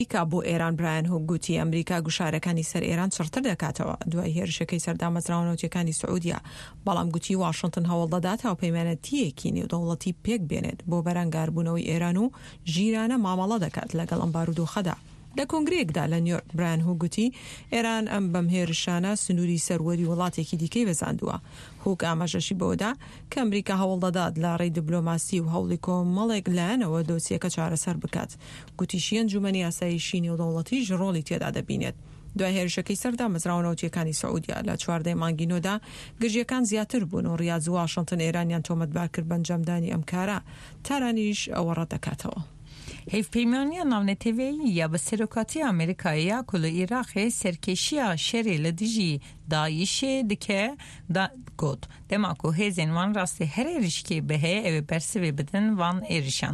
ئەمریکا بۆ ئێران برایان هۆک گوتی ئەمریکا گوشارەکانی سەر ئێران چڕتر دەکاتەوە دوای هێرشەکەی سەردامەزراونەوتیەکانی سعودیا، بەڵام گوتی واشنتن هەوڵ دەدات هاوپەیمانەتیەکی نێودەوڵەتی پێک بێنێت بۆ بەرەنگاربوونەوەی ئێران و ژیرانە مامەڵە دەکات لەگەڵ ئەم بارودۆخەدا. لە کۆنگرەیەکدا لە نیویۆرک برایان هۆک گوتی ئێران ئەم بەم هێرشانە سنووری سەروەری وڵاتێکی دیکەی بەزاندووە. هۆک ئاماژەشی بۆدا کە ئەمریکا هەوڵ دەدات لە ڕێی دیبلۆماسی و هەوڵی کۆمەڵێک لایەنەوە دۆسیەکە چارەسەر بکات. گوتیشی ئەنجومەنی یاساییشی نێودەوڵەتیش ڕۆڵی تێدا دەبینێت. دوای هێرشەکەی سەردامەزراونەوتیەکانی سعودیا لە 14 مانگی نۆدا گرژیەکان زیاتر بوون و ڕیاض و واشنتن ئێرانیان تۆمەتبار کرد بەنجامدانی ئەم کارە، تارانیش ئەوە ڕەتدەکاتەوە. هێفپەیمانیە ناونەتێڤەییە بە سەرۆکاتی ئەمریکایە کو لە ئێراقێ سەرکێشیە شێرێ لە دژی دایشێ دکە گوت دەماکو هێزên وان ڕاستی هەر ێریشکێ بەهەیە ئەوێ بەرسەوێ بدن وان ێریشان.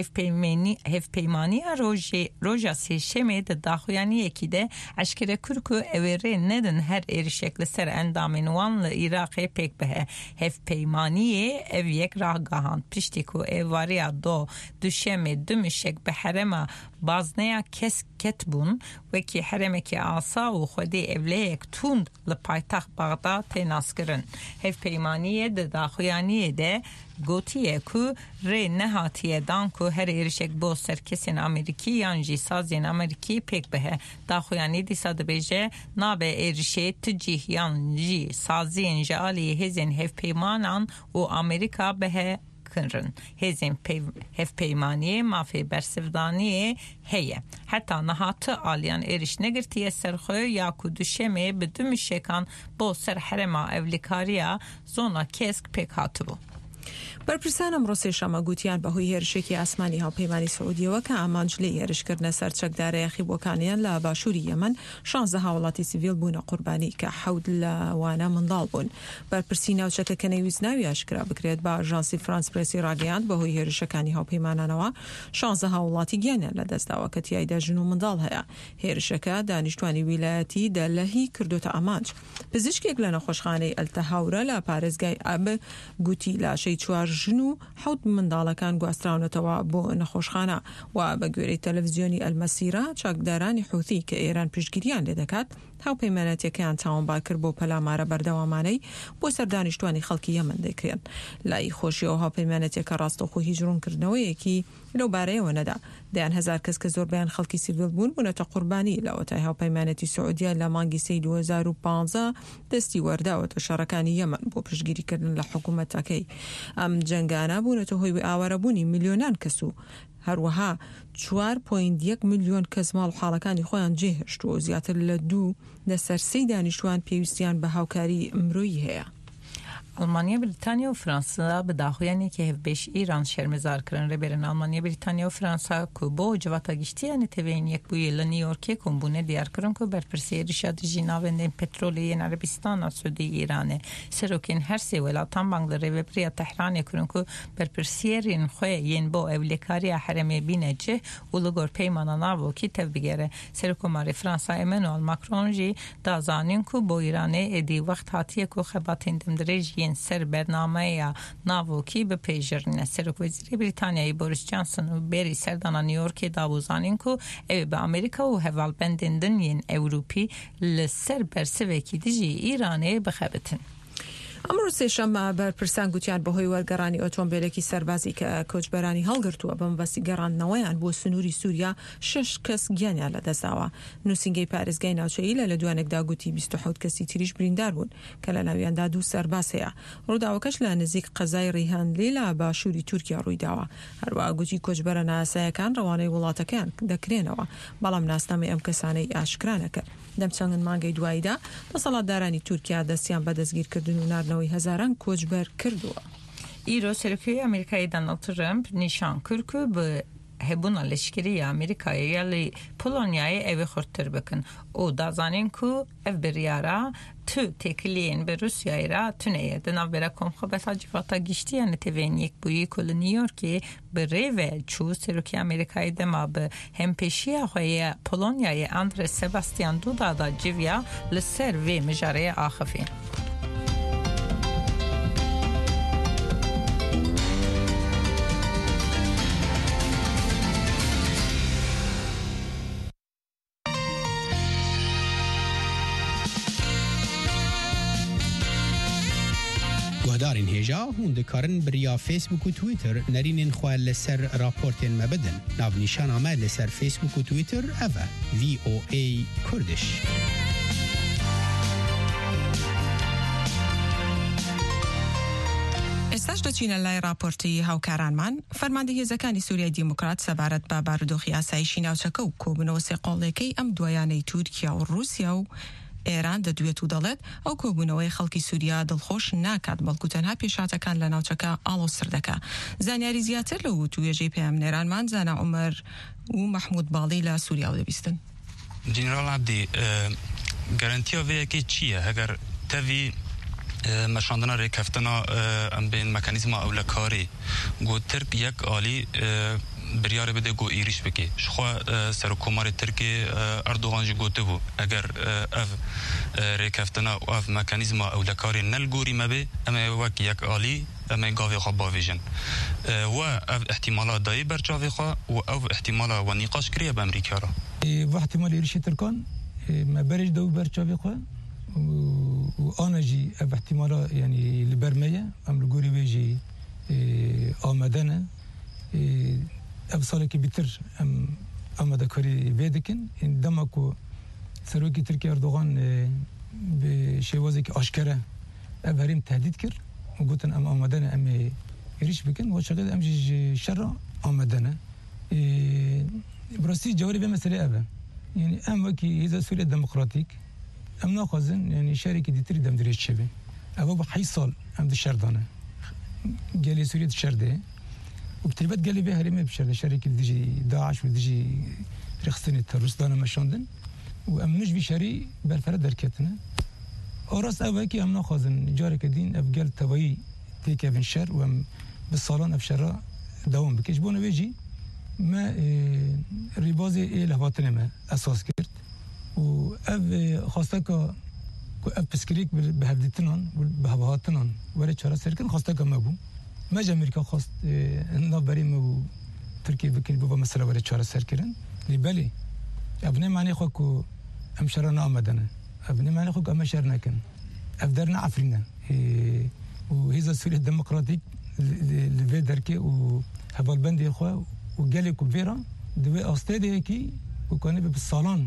هێفپەیمانیە ڕۆژە سێشەمێ دە داخویانیەکی دە عەشکرە کورک و ئەوێ ڕێ نەدن هەر ێریشێک لەسەر ئەندامên وان لە ئێراقێ پێک بەهە. هێفپەیمانیە ئەو یەک ڕاگەهاند پشتی کو ئێوارەیە دوشەمێ دومشێک بە حرەمە بازنەیە کەس کەت بوون وەکی حرەمێکی ئاسا و خودێ ئەولەیەک توند لە پایتەخت بەغدا تێناسکردن. هێفپەیمانیە دە داخویانیە دە گوتیە کو ڕێ نەهاتیە دان کو هەر ێریشێک بۆ سەرکەسێن ئەمریکی یان جی سازێن ئەمریکی پێک بەهە. داخویانی دیسا دەبێژە نابێ ێریشێ تجیه یان جی سازێن ژە ئالی هێزên هێفپەیمانان و ئەمریکا بەهە کنرن. هێزên هێفپەیمانیە مافێ بەرسەردانیە هەیە هەتا نەهاتە ئالیان ێریش نەگرتیە سەرخۆ یا کو دوشەمێ بە دومشێکان بۆ سەر حرەما ئەولیکاریە زۆنا کێسک پێک هاتبوو. بەرپرسان ئەمڕۆ سێشەمە گوتیان بەهۆی هێرشێکی ئاسمانی هاوپەیمانی سعودیەوە کە ئامانج لێ هێرشکردنە سەر چەکدارە یەخیبووەکانیان لە باشووری یەمەن 16 هاوڵاتی سیڤیل بوونە قوربانی کە 7 لەوانە منداڵ بوون. بەرپرسی ناوچەکە کە نەویست ناوی ئاشکرا بکرێت بە ئاژانسی فرانس پرێسی ڕاگەیاند بەهۆی هێرشەکانی هاوپەیمانانەوە 16 هاوڵاتی گیانیان لەدەستداوە کە تیایدا ژن و منداڵ هەیە. هێرشەکە دانیشتوانی ویلایەتی دەلەهی کردوتە ئامانج. پزیشکێک لە نەخۆشخانەی ئەلتەهاورە لە پارێزگای ئاب گوتی لاشەی 4 ژن و 7 منداڵەکان گواستراونەتەوە بۆ نەخۆشخانە و بە گوێرەی تەلەڤیزیۆنی ئەلمەسیرە چاکدارانی حوثی کە ئێران پشتگیریان لێ دەکات هاوپەیمانەتیەکەیان تاوانبار کرد بۆ پەلامارە بەردەوامانەی بۆ سەردانیشتوانی خەڵکی یەمەن دەکرێن. لای خۆشیەوە هاوپەیمانەتیەکە ڕاستەوخۆ هیجڕونکردنەوەیەکی لەو بارەیەوە نەدا. دەیان هەزار کەس کە زۆربیان خەڵکی سیڤیل بوون بوونەتە قوربانی لە ئۆتای هاوپەیمانەتی سعودیا لە مانگی سەی 2015 دەستی وەرداوەتە شەڕەکانی یەمەن بۆ پشتگیریکردن لە حکوومەتەکەی. ئەم جەنگانە بوونەتە هۆی ئاوارەبوونی میلیۆنان کەس و هەروەها 4.1 میلیۆن کەس ماڵ حاڵەکانی خۆیان جێهێشت و زیاتر لە 2/3 دانیشتوان پێویستیان بە هاوکاری مرۆیی هەیە. ئەڵمانیا بریتانیا و فرانسا بە داخویانێکی هەفبێش ئیران شەرمەزارکردن ڕێبێرن ئەڵمانیا بریتانیا و فرانسا کو بۆ جواتە گشتیانە تەوێن یەک بوویە لە نیویۆرکێ کۆمبوونە دیارکردن کو بەرپرسی ێریشا دژی ناوێندên پێترۆلێیەن عەرەبیستانە سعودی ئیرانێ سەرۆکێن هەر سێ وڵاتان بانگ لە ڕێوەبەریە تەحرانێ کردن کو بەرپرسیێرین خۆی یەن بۆ ئەولێکاریە حرەمێ بینە جێ و لەگۆر پەیمانە ناوۆکی تەوبگێرە. سەرۆکۆماری فرانسا ئێمانوئێل ماکرۆن جی دازانین کو بۆ ئیرانێ ئێدی وەخت هاتیە کو خەباتین دەمدرێژ سەر بەرنامەیە ناوۆکی بپێژرنە. سەرۆکوەزیری بریتانیایی بۆریس جانسن و بێری سەردانا نیویۆرکێ دابوزانین کو ئەوێ بە ئەمریکا و هەڤاڵبەندên دنیên ئەوروپی لەسەر بەرسەوێکی دژی ئیرانێ بخەبتن. ئەمڕۆ سێشەمە بەرپرسان گوتیان بەهۆی وەرگەڕانی ئۆتۆمبیلێکی سەربازی کە کۆچبەرانی هەڵگرتووە بە مەبەستی گەڕاندنەوەیان بۆ سنووری سووریا 6 کەس گیانیان لەدەستداوە. نووسینگەی پارێزگای ناوچەیی لە دوانێکدا گوتی 27 کەسی تریش بریندار بوون کە لە ناویاندا 2 سەرباز هەیە. ڕووداوەکەش لە نزیک قەزای ڕیهانلی لە باشووری تورکیا ڕوویداوە. هەروەها گوتی کۆچبەرە ناسایەکان ڕەوانەی وڵاتەکەیان دەکرێنەوە بەڵام ناسنامەی ئەم کەسانەی ئاشکرا نەکرد. دەم چەند مانگەی دواییدا دەسەڵاتدارانی تورکیا دەستیان بە دەستگیرکردن و ناردنەوەی هەزاران کۆچبەر کردووە. ئیرۆ سەرۆکێی ئەمریکایی دۆناڵد ترەمپ نیشان کرد و بە هەبوونا لەشکریە ئەمریکایە لە پۆلۆنیایە ئەوێ خورتتر بکن و دازانین کو ئەف بریارە تو تێکلێن بە رووسیایرا تونەیە دەناوبەرە کۆمخەبەتا جیڤاتە گشتیانە تێڤێن یەک بووی کو لە نیویۆرکێ بڕێوە چوو سەرۆکی ئەمریکایی دەما بە هەمپێشیە خۆیە پۆلۆنیایە ئاندرێ سەباستیان دوودادا جیڤیا لەسەر وێ مژارەیە ئاخەفێن. هەوادارین هێژا هون دەکارن بریا فیسبوک و تویتر نەرینên xwe لەسەر راپۆرتên me bidin. Navnîşana me لەسەر فیسبوک و تویتر ev e VOA Kurdish. ئێستاش دەچینە لای راپۆرتی هاوکارانمان. فەرماندەی هێزەکانی سووریای دیموکرات سەبارەت بە بارودۆخی ئاسایشی ناوچەکە و کۆبوونەوە سێقۆڵیەکەی ئەم دوایانەی تورکیا و رووسیا و ئێران دەدوێت و دەڵێت ئەو کۆبوونەوەی خەڵکی سووریا دڵخۆش ناکات بەڵکو تەنها پێشاتەکان لە ناوچەکە ئاڵۆسر دەکا. زانیاری زیاتر لە وتوێژەی پەیامنێرانمان زانا عومەر و مەحموود باڵی لە سووریا و دەبیستن. جنرال عبدی گارانتیا وەیەکی چییە هەگەر تەوی مەشاندنا ڕێکەفتنا ئەم بین مەکانیزما ئەولەکاری گۆ ترک یەک ئالی بریاره بده گو ایریش بکی شخوا سرکومار ترکی اردوغان جی گوته بو اگر اف ریکفتنا و اف مکانیزما اولکاری نلگوری مبه اما وک یک آلی اما گاوی خواه باویجن و اف احتمالا دایی برچاوی خواه و اف احتمالا و نیقاش کریه با امریکا را و احتمال ایریش ترکان ما برج دو برچاوی خواه و آنها جی اف احتمالا یعنی لبرمیه ام لگوری ویجی آمدنه اب سالی که بیتر آماده کاری ویدکن این دمکو سروکی ترکیه اردوغان به شوازی که آشکره اب هریم تهدید کرد و گوتن ام آمدنه ام ایریش بکن و شاید ام شر آمدنه براستی جواری به مسئله ابه یعنی ام وکی هیزا سوریه دموکراتیک ام ناخوازن یعنی شهری که دیتری دم دریش شبه ابا با 8 سال ام ده شردانه گلی سوریه شرده وبتربت قال لي بها رمي بشر شركة ديجي داعش وديجي رخصتني التروس دانا مشاندن وأمنش بشري بالفرد دركتنا أراس أباكي أمنا خازن جارك الدين أبقال تبعي تيكا بن شر وأم بالصالون أبشرا دوام بكيش بونا بيجي ما ريبازي إيه لهواتنا ما أساس كرت وأب خاصتك أب بسكريك بهبدتنان بهبهاتنان ولا شرا سركن خاصتك ما بو ما جا امریکا خواست نابریم و ترکیه بکنی بابا مسئله ولی چهار سر کردن لیبلی ابنه معنی خو کو امشرا نامدنه ابنه معنی خو ام شر نکن افدرنا عفرنا و هذا سوريا ديمقراطيك لفي دركي و هبال بندي خو و قال لك فيرا دوي استادي كي وكان بالصالون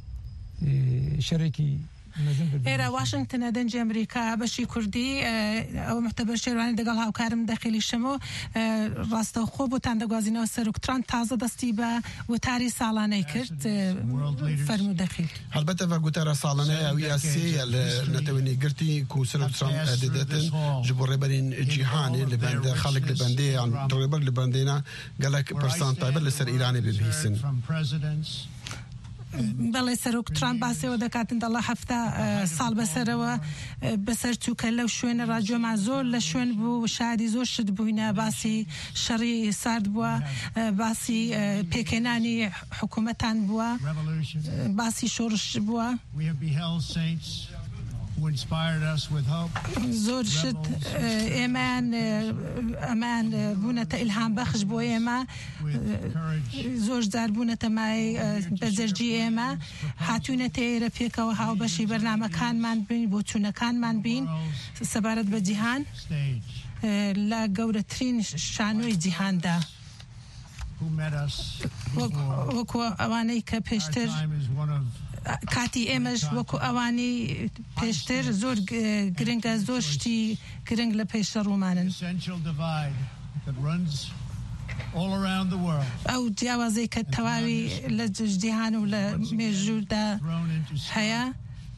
شركي إيرا واشنطن دنج أمريكا بشي كردي أو معتبر شيرواني دقال هاوكارم داخلي الشمو راستا خوب وتاندقازينا وسروكتران تازة دستيبا وتاري سالاني كرت فرمو داخل البته و گوتر سالانه او یاسی نتوینی گرتی کو سروکتران دادتن جبر برین جهانی لبند خلق لبندی عن دربر لبندینا قالك برسان طيب لسر إيراني ببيسن بله سروک ترامپ باسی و دکاتن دالله هفته سال بسره و بسر تو کلا شوین راجو معزول لشوین بو شادی زور شد بوینه باسی شری سرد بوا باسی پیکنانی حکومتان بوا باسی شورش بوا زور شد امان بونه الهام بخش بو اما زور زار بونه مای بزرجی اما هاتونه تیر پیکا و هاو بشی برنامه کان من بین بوتونه کان من بین سبارت به جهان لا گورترین شانوی جهان دا وکو اوانی که پیشتر کاتی امش وکو اوانی پیشتر زور گرنگ زورشتی گرنگ لپیشتر رومانن او جوازی که تواوی لجدیهان و لمیجودا هیا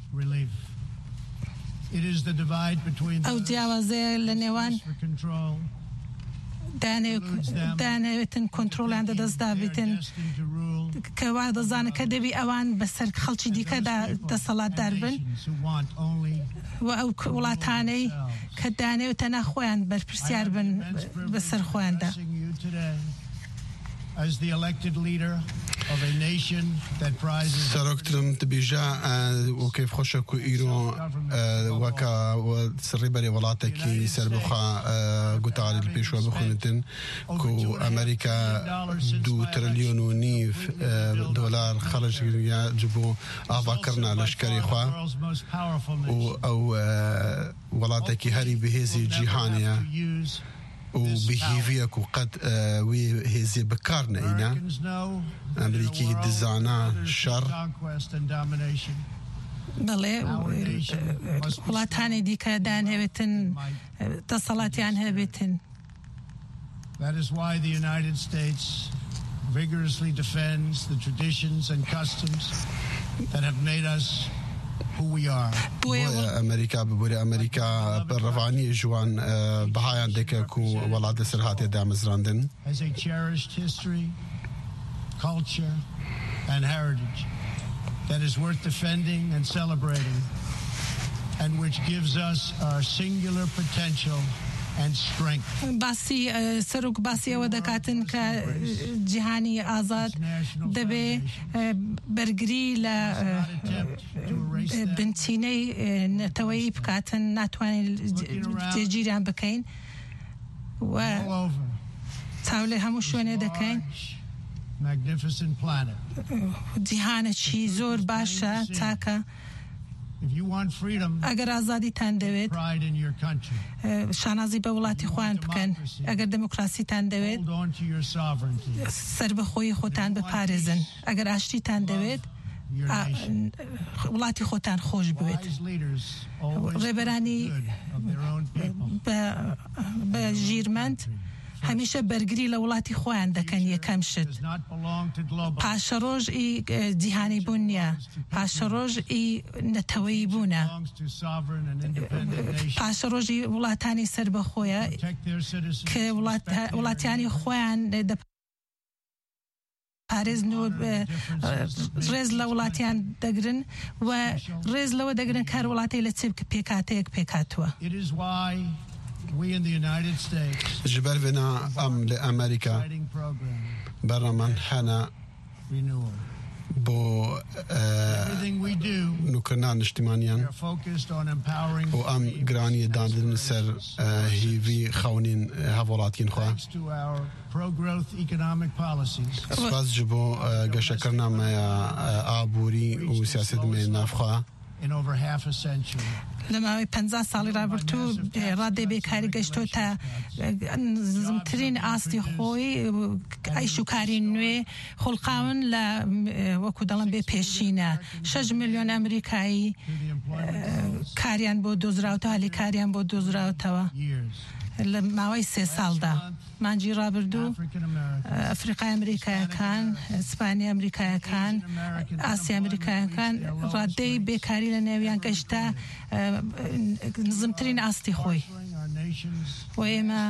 او جوازی لنوان دانویتن کنترل عند دست دابیتن که وعده زن کده بی اوان بسر خالشی دیگه دا صلات دربن و او ولاتانی که دانویتن اخوان بر پرسیار بن بسر خوان دا سرکترم تبیجا و کیف خوشک و ایران وکا و سری بری ولاته کی سر بخوا گوتاری الپیشوا بخونتن کو امریکا 2.5 تریلیون دلار خرج جبو آفاکرنا لشکری خوا او ولاته کی هری بهزی جهانیه و بهیویک و قد وی هزی بکارنا اینا امریکی دزانا شر بله ولاتانی دیکه دان هبتن تصالاتیان هبتن. That is why the United States vigorously defends the traditions and customs that have made us who we are. أمريكا بوري أمريكا بالرفعني جوان بهاي عندك كو ولاد سرهات دام زراندن. Has a cherished history, culture, and heritage that is worth defending and celebrating, and which gives us our singular potential and strength. باسی سرک باسی و دکاتن که جهانی آزاد دبی برگری ل بنتینی نتوایی بکاتن نتوانی جیران بکین و تاوله هموشونه دکین. Magnificent planet. جهان چی زور باشه تاکه. If you want freedom, اگر آزادی تان دوید pride in your country. شانازی به ولاتی خوان بکن. اگر دموکراسی تان دوید Hold on to your sovereignty. سر به خوی خودتان بپارزن. اگر آشتی تان دوید ولاتی خودتان خوش بوید. رهبرانی به جیرمند همیشه برگری لولاتی خوان دکن یکم شد. پاشروج ای جهانی بونیا، پاشروج ای نتوایی بونا، پاشروج ای ولاتانی سر بخویا که ولاتانی خوان د پاريز نو رز لولاتيان دقرن و رز لو دقرن كار ولاتي لتسيب بيكاتيك بيكاتوا. We in the United States جبر بنا لأمريكا برمان حنا بو نكرنان اجتماعيا و جراني داندن سر هيفي خونين هفولاتين خوا سپاس جبو گشکرنا ما آبوری و سیاست میں نافخوا in over half a century. لما 50 سال رابطو راده بیکاری گشتو تا زمترین آستی خوی ایشو کاری نوی خلقاون ل وکو دلن به پیشینه 6 میلیون امریکایی کاریان بود دوزراوتا هلی کاریان بود دوزراوتا لماوی 3 سال دا منجی رابردو افریقای امریکا کان اسپانیا امریکا کان آسیا امریکا کان راده بیکاری لنویان گشتا نظمترین آستی خوی و ایما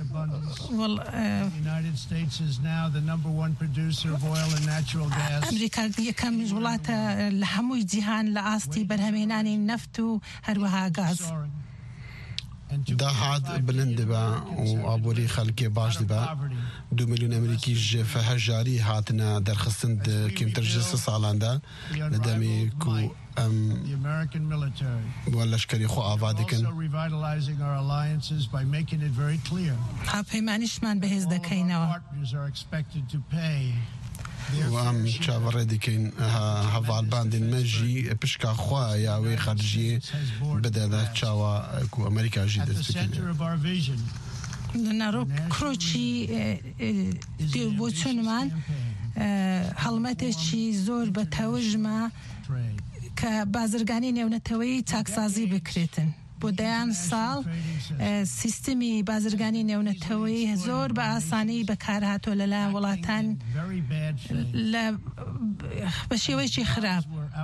امریکا یکم جولات لحموی جهان لآستی برهمینانی نفت و هروها غاز دا حد بلند با و آبوری خلقی باش دبا 2 میلیون امریکی جفه جاری هاتنا درخستند کم ترجس سالانده ندمی کو ولشکری خو آواده کن ها پیمانش من بهز دکینوا و ام چاوره دیکن هوال باندن مجی پشکا خوا یا وی خارجی بدل چاوا کو امریکا جدید بکنه لنارو کروچی دیو بوچون من حلمت چی زور به توجمه که بازرگانی نونتوی تاکسازی بکریتن بودن سال سیستمی بازرگانی نونتوی زور به آسانی بکار هاتو للا ولاتن ل بشیوی چی خراب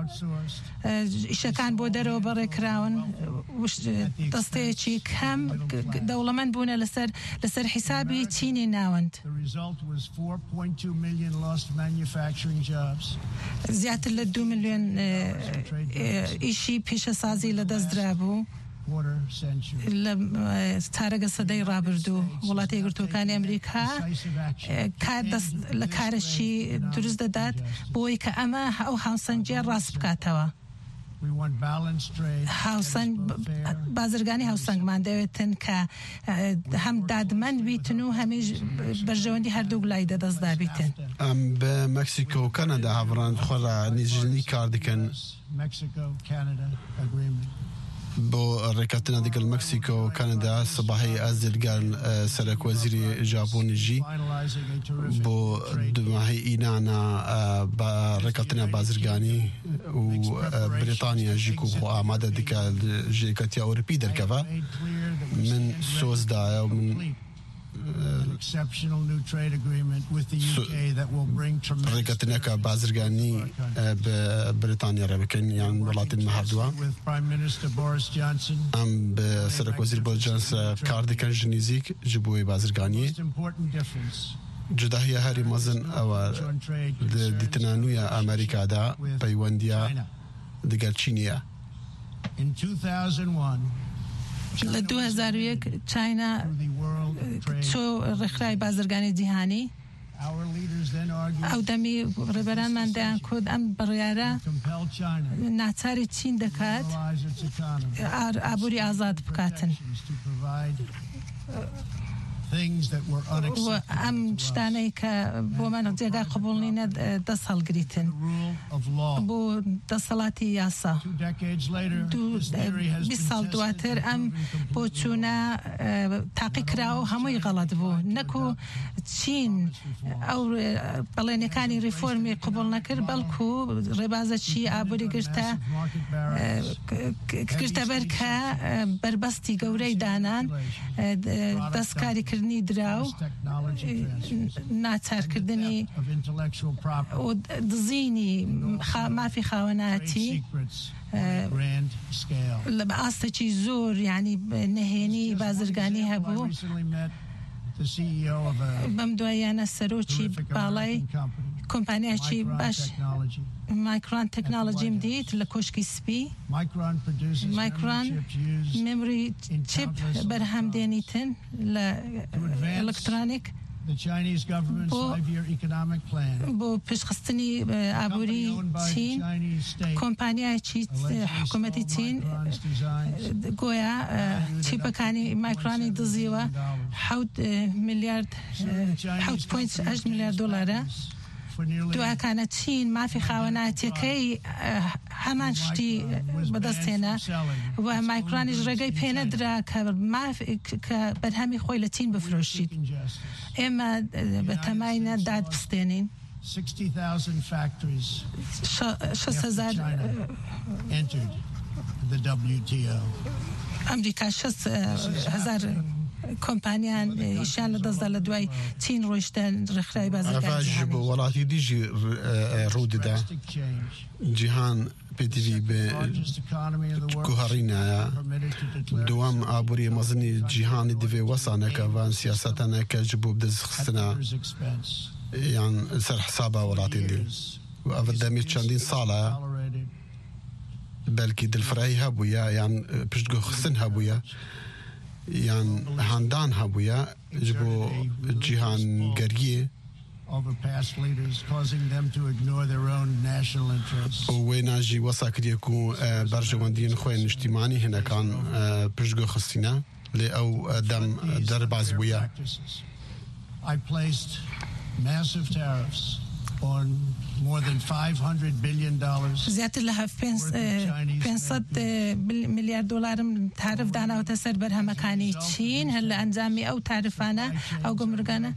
شکان بوده رو برای کراون دسته چی کم دولمن بونه لسر حسابی چینی ناوند زیادر ل2 میلیون ایشی پیش سازی لدست درابو تارەگە سەدەی ڕابردوو وڵاتی یەکگرتووەکانی ئەمریکا لە کارەشی دروست دەدات بۆی کە ئەمە ئەو هاوسەنگیە ڕاست بکاتەوە. بازرگانی هاوسەنگمان دەوێتن کە هەم دادمەند بیتن و هەمیش بەرژەوەندی هەردوو لای دەدەستدا بیتن. ئەم بە مەکسیکۆ و کەنەدا هاوڕان خۆرا نێژنی کار دەکەن بۆ ڕێککەوتنە دەگەڵ مەکسیکۆ و کەنەدا سەباحی ئازرگان سەرۆکوەزیری ژاپۆنیژی بۆ دوماهی ئینانە بە ڕێککەوتنە بازرگانی و بریتانیا ژیکو خۆ ئامادە دیکە ژێکەتی ئەوروپی دەرکەوە من سۆزدایە و من ڕێککەوتنەکە بازرگانی بە بریتانیا ڕێبکەین یان وڵاتین هەردووە ئەم بە سەرۆکوەزیر بۆ جانس کار دەکەن ژ نزیک ji بۆی بازرگانی جداهیە هەری مەزن ئەوە دیتنانویە ئەمریکادا پەیوەندیە دەگەل چینیە. لە 2001 چاینا چۆ ڕێکخراوی بازرگانی جیهانی ئەو دەمی ڕێبەرانمان دەیان کۆد ئەم بڕیارە ناچاری چین دەکات ئابووری ئازاد بکاتن. ئەم شتانەی کە بۆمان جێگا قبوڵنینە دەست هەڵگریتن بۆ دەسەڵاتی یاسا. 20 ساڵ دواتر ئەم بۆ چوونە تاقی کراوە هەمووی غەڵەت بوو نەکو چین ئەو بەڵێنەکانی ریفۆرمی قبوڵ نەکرد بەڵکو ڕێبازە چی ئابووری گرتە بەر کە بربەستی گەورەی دانان دەستکاری کردنی دراو ناچارکردنی و دزینی مافی خاوەناتی لە ئاستێکی زۆر ینی نهێنی بازرگانی هەبوو. بەم دوایانە سەرۆکی باڵای کۆمپانیاکی باش مایکرۆن تەکنۆلۆژیم دیت لە کۆشکی سپی. مایکرۆن مێموری چیپ بەرهەمدێنیتن لە ئەلکترۆنیک بۆ پشتخستنی ئابووری چین. کۆمپانیایکی حکوومەتی چین گۆیا چیپەکانی مایکرۆنی دزیوە 7.8 میلیارد دۆلارە. دوکانە چین مافی خاوەناتیەکەی هەمان شتی بەدەستێنە و مایکرۆنیش ڕێگەی پێنەدرا کە بەرهەمی خۆی لە چین بفرۆشیت. ئێمە بە تەماینە داد بستێنین 6,000 ئەمریکا 6,000 کۆمپانیان ئیشان لە دەستدا لە دوای چین ڕۆیشتن ڕێکخراوی بازرگانی بۆ وڵاتی دیژی ڕوودەدا جیهان پێتیوی بە کوهڕینایە دووەم ئابووری مەزنی جیهانی دەوێ وەسانەکە وان سیاسەتانەکە ji بۆ بدەستخستنە یان سەر حسابە وڵاتی دی و ئەوە دەمی چەندین ساڵە بەلکی دڵفرایی هەبووە یان پشتگۆ خستن هەبووە یان هەندان هەبووە ji بۆ جیهان گەرگیە وێ ناژی وەساکرێک و بەرژەوەندین خۆی نیشتیمانی هێنەکان پشتگۆ خستینە لێ ئەو دەم دەرباز بووە. زیاتر لە 500 میلیارد دلارم تعرف داناوەتە سەر بەرهەمەکانی چین هەر لە ئەنجامی ئەو تعرفانە ئەو گەمرگانە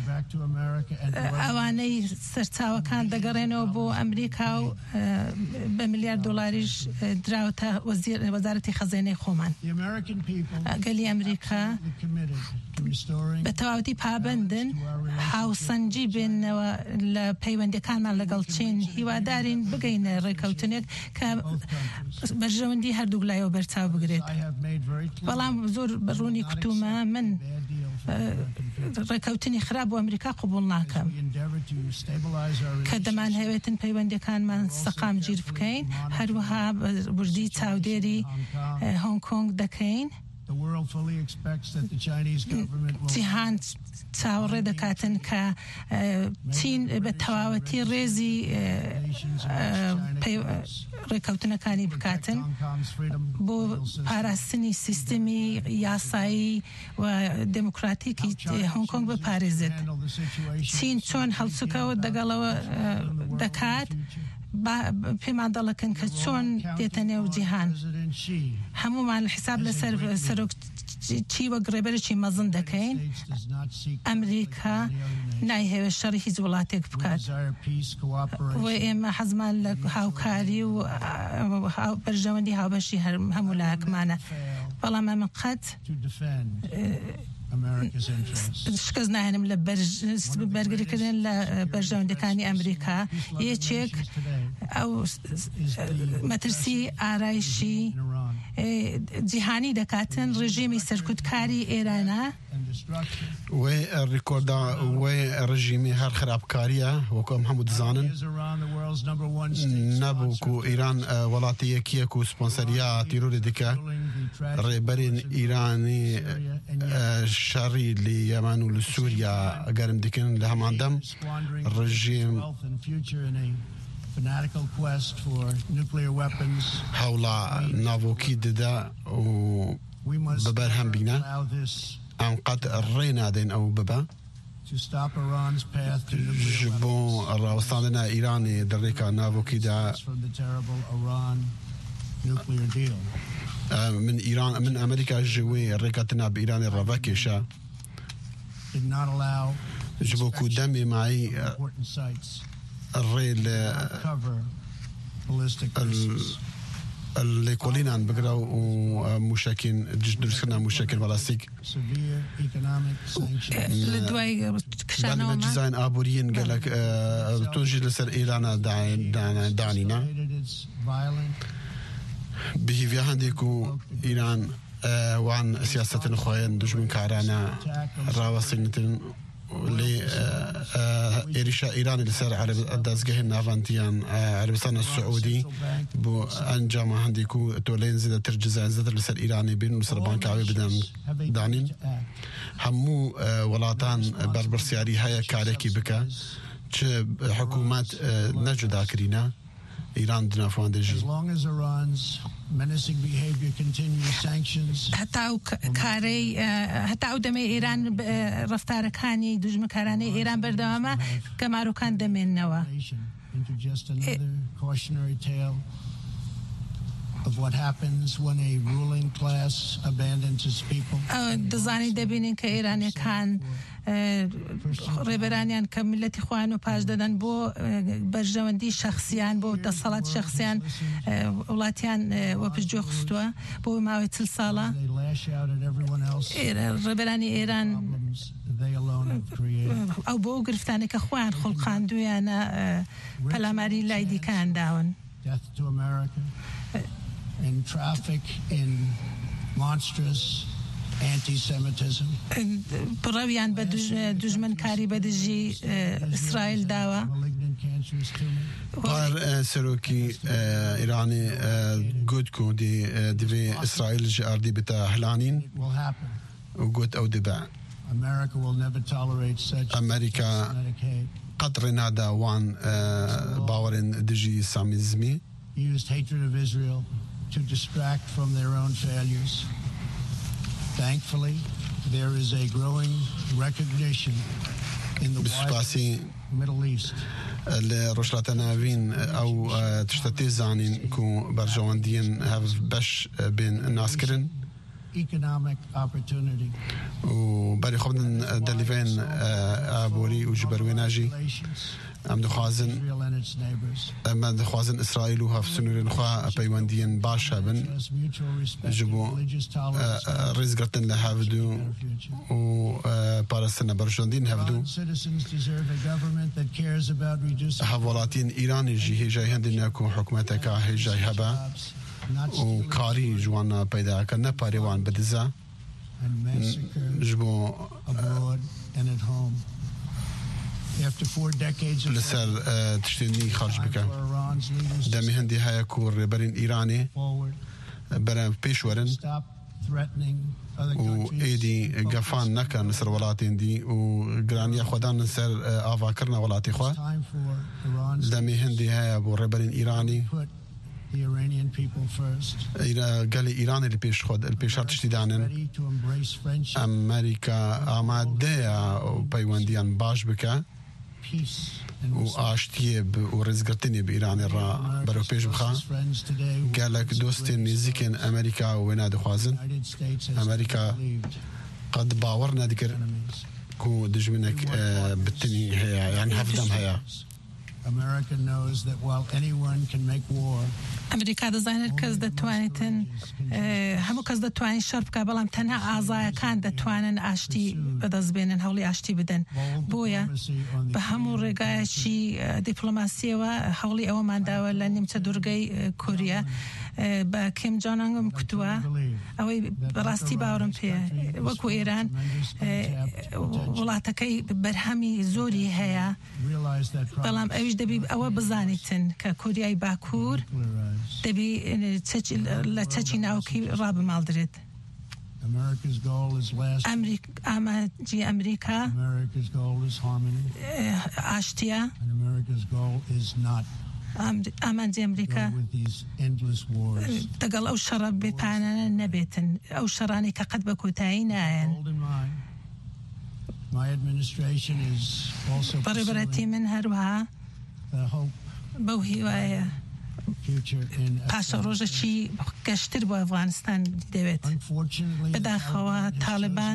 ئەوانەی سەرچاوەکان دەگەڕێنەوە بۆ ئەمریکا و بە میلیارد دلاریش دراوەتە وەزارەتی خەزانەی خۆمان. گەلی ئەمریکا بە تەواوەتی پابەندن هاوسەنگی بێنەوە لە پەیوەندیەکانمان لەگەڵ چین هیوادارین بگەینە ڕێکەوتنێک کە بەرژەوەندی هەردوو لایەوە بەرچاو بگرێت. بەڵام زۆر بەڕوونی کتومە من ڕێکەوتنی خراپ بۆ ئەمریکا قبول ناکەم کە دەمان هەوێتن پەیوەندیەکانمان سەقام گیر بکەین هەروەها وردی چاودێری هۆنگ کۆنگ دەکەین جیهان چاوەڕێ دەکاتن کە چین بە تەواوەتی ڕێزی ڕێکەوتنەکانی بکاتن بۆ پاراستنی سیستمی یاسایی و دموکراتیکی هۆنگ کۆنگ بپارێزێت چین چۆن هەڵسوکەوت دەگەڵەوە دەکات پێمان دەڵەکەن کە چۆن دێتە نێو جیهان هەمومان حساب لەسەر چی وەک ڕێبەرێکی مەزن دەکەین ئەمریکا نایهێوێ شەڕی هیچ وڵاتێک بکات و ئێمە حەزمان لە هاوکاری و بەرژەوەندی هاوبەشی هەموو لایەکمانە بەڵام ئەمە قەت شکست ناهێنم لە بەرگریکردن لە بەرژەوەندەکانی ئەمریکا یەکێک ئەو مەترسی ئارایشی جیهانی دەکاتن ڕژیمی سەرکوتکاری ئێرانە وێ ڕیکۆردا وێ ڕژیمی هەر خراپکاریە وەکۆم هەموو دزانن نەبوو و ئیران وڵاتی یەکیەک و سپۆنسەریا تیرۆری دیکە ڕێبەرین ئیرانی شەڕی لە یەمەن و لە سووریا گەرم دیکن لە هەماندەم ڕژیم هەوڵا ناوۆکی ددا و بەبەر هەم بینە ئەم قەت ڕێ نادەین ئەو ببە ji bo rawestandina Îranê di rêka navokî de min Amerîka ji wê rêketina bi Îranê reva kêşe ji bo ku demê mayî rê li الكولينان بقراو ومشاكين درسنا مشاكل بلاستيك لدواي كشانوما ديزاين ابوريين قال لك توجي لسر ايران دانينا به في عندكو ايران وعن سياسه الخوين دجمن كارانا راوسنتن لي إيريشا إيراني لسر عرب دازجه النافانتيان عربستان السعودي بو أنجام عندكو تولين زيادة ترجزان زيادة لسر إيراني بين مسربان كعبي بدن دانين همو ولاتان بربر سياري هيا كاريكي بكا چه حكومات نجدا كرينا إيران دنافوان دجي هەتا ئەو دەمەی ئێران ڕەفتارەکانی دوژمنکارانەی ئێران بەردەوامە کە ماروکان دەمێننەوە دەزانی دەبینین کە ئێرانیەکان ڕێبەرانیان کە ملەتی خوان و پاش دەدەن بۆ بەرژەوەندی شەخصیان بۆ دەسەڵات شەخصیان وڵاتیان وەپشتگوێ خستووە بۆ ماوەی 40 ساڵە ڕێبەرانی ئێران ئەو بۆ گرفتانێک کە خۆیان خوڵقاندویانە پەلاماری لای دیکەیان داون in traffic in monstrous anti-Semitism. بڕەویان بە دوژمنکاری بەدژی ئیسرائیل داوە بار سەرۆکی ئیرانی گوت کو divê ئیسرائیل ji erdê bite hlanîn û got ew dibe ئەمریکا قەت rê nada wan bawerên dijî samîzmî used hatred of Israel to distract from their own failures. Thankfully, there is a growing recognition in the wider Middle East. لرشلاتنا أو تشتتي زانين كو برجواندين هاف باش بين الناس كرن economic opportunity. وبري خبن دليفين أبوري وجبرويناجي أم دخوازن أما دخوازن إسرائيل وهاف سنورين خوا بيواندين باشا بن جبو رزقتن لهافدو و بارستنا برجواندين هافدو هاولاتين إيراني جي جاي هندنا كو حكومتك هي جاي هبا و کاری جوانا پیدا کردن پاریوان بدزا and massacre جبو abroad and at home. After 4 decades of لسر تشتني خارج time بك for Iran's leaders دمي هندي هاي كور برين إيراني forward, برا بيشورن stop threatening other countries. وإيدي قفان نكا نسر ولاتين دي وقرانيا خودان نسر آفا كرنا ولاتي خوا It's time for Iran's دمي هندي هاي أبو ربرين إيراني put the Iranian people first. قال إيران اللي بيش خود البيشات تشتيدانن Ready to embrace friendship, أمريكا آماده وبيوانديان باش بك peace, and respect. وآشتيه ورزقرتني بإيران الرا برو بيش بخا Closest friends today قالك دوستين نزيكن أمريكا وينادي خوازن United States has أمريكا believed قد باورنا ذكر enemies. كو دجمنك بالتني هي يعني هفدم هيا America knows that while anyone can make war, ئەمریکا دەزانێت کەس دەتوانێتن هەموو کەس دەتوانین شەر بکە بەڵام تەنها ئازایەکان دەتوانن ئاشتی بەدەستبێنن هەوڵی ئاشتی بدەن بۆیە بە هەموو ڕێگایەکی دیپلۆماسیەوە هەوڵی ئەوەمان داوە لە نیمچە دوورگەی کوریا بە کیم جۆنانگم کوتووە ئەوەی بەڕاستی باوەڕم پێ وەکو ئێران وڵاتەکەی بەرهەمی زۆری هەیە realize that بەڵام ئەویش دەبی ئەوە بزانیتن کە کوریای باکوور دەبی لە چەکی ناوکی ڕابماڵدرێت America's goal is last. ئاماجی ئەمریکا America's goal is harmony, ئاشتیە and America's goal is not ئامانجی ئەمریکا go with these endless wars. دەگەڵ ئەو شەڕە بێپانانە نەبێتن ئەو شەڕانی کە قەت بە کۆتایی نایەن Hold in mind, my administration is also بەڕێبەتی pursuing من هەروەها the hope بەو هیوایە future in پاشە ڕۆژەکی گەشتر بۆ ئەفغانستان دەوێت Unfortunately, بەداخەوە تاالبان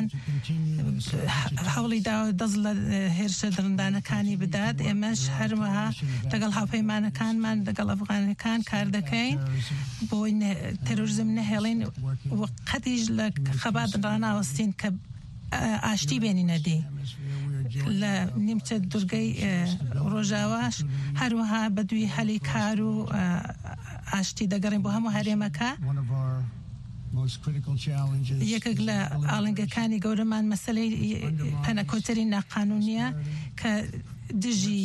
هەوڵی داوە دەست لە هێرشە درندانەکانی بدات ئێمەش هەروەها لەگەڵ هاوپەیمانەکانمان لەگەڵ ئەفغانەکان کار دەکەین بۆی تەرۆریزم نەهێڵین و قەتیش لە خەبات ڕناوەستین کە ئاشتی بێنینە دی لە نیمچە دوورگەی ڕۆژاواش هەروەها بەدوی هەلی کار و ئاشتی دەگەڕین بۆ هەموو هەرێمەکە one of our most critical challenges یەکێک لە ئاڵنگەکانی گەورەمان مەسەلەی پەنەکۆتەری ناقانونیە کە دژی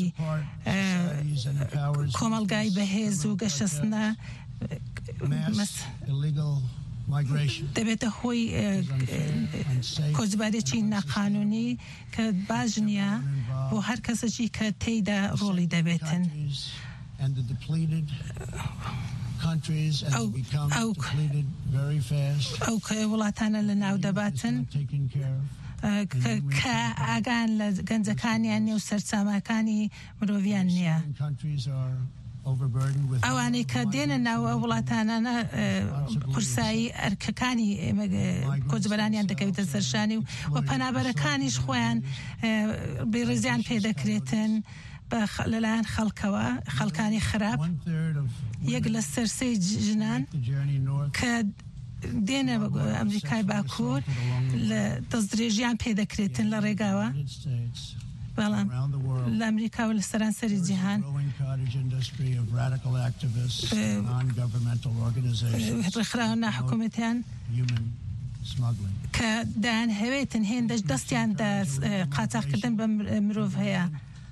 کۆمەڵگای بەهێز و گەشەستنە illegal migration دەبێتە هۆی کۆچبارێکی ناقانونی کە باش نییە بۆ هەر کەسێکی کە تێیدا ڕۆڵی دەبێتن and the depleted countries and Oh, they become oh. depleted very fast, ئەو وڵاتانە لە ناو دەباتن taken care of. کە ئاگان لە گەنجەکانیان نیە و سەرچامەکانی مرۆڤیان نییە Countries are overburdened with ئەوانەی کە دێنە ناو ئەو وڵاتانانە قورسایی ئەرکەکانی کۆچبەرانیان دەکەوێتە سەرشانی و پەنابەرەکانیش خۆیان بێڕێزیان پێدەکرێتن لەلایەن خەڵکەوە خەڵکانی خراپ 1/3 of یەک لە سەرسەی ژنان the journey north کە دێنە ئەمریکای باکوور لە دەستدرێژیان پێدەکرێتن لە ڕێگاوە United States بەڵام around the world. لە ئەمریکا و لە سەرانسەری جیهان Growing cottage industry of radical activists, non-governmental organizations, ڕێکخراوە ناحکوومەتیان human smuggling. کە دایان هەوێتن هێندەش دەستیان قاچاقکردن بە مرۆڤ هەیە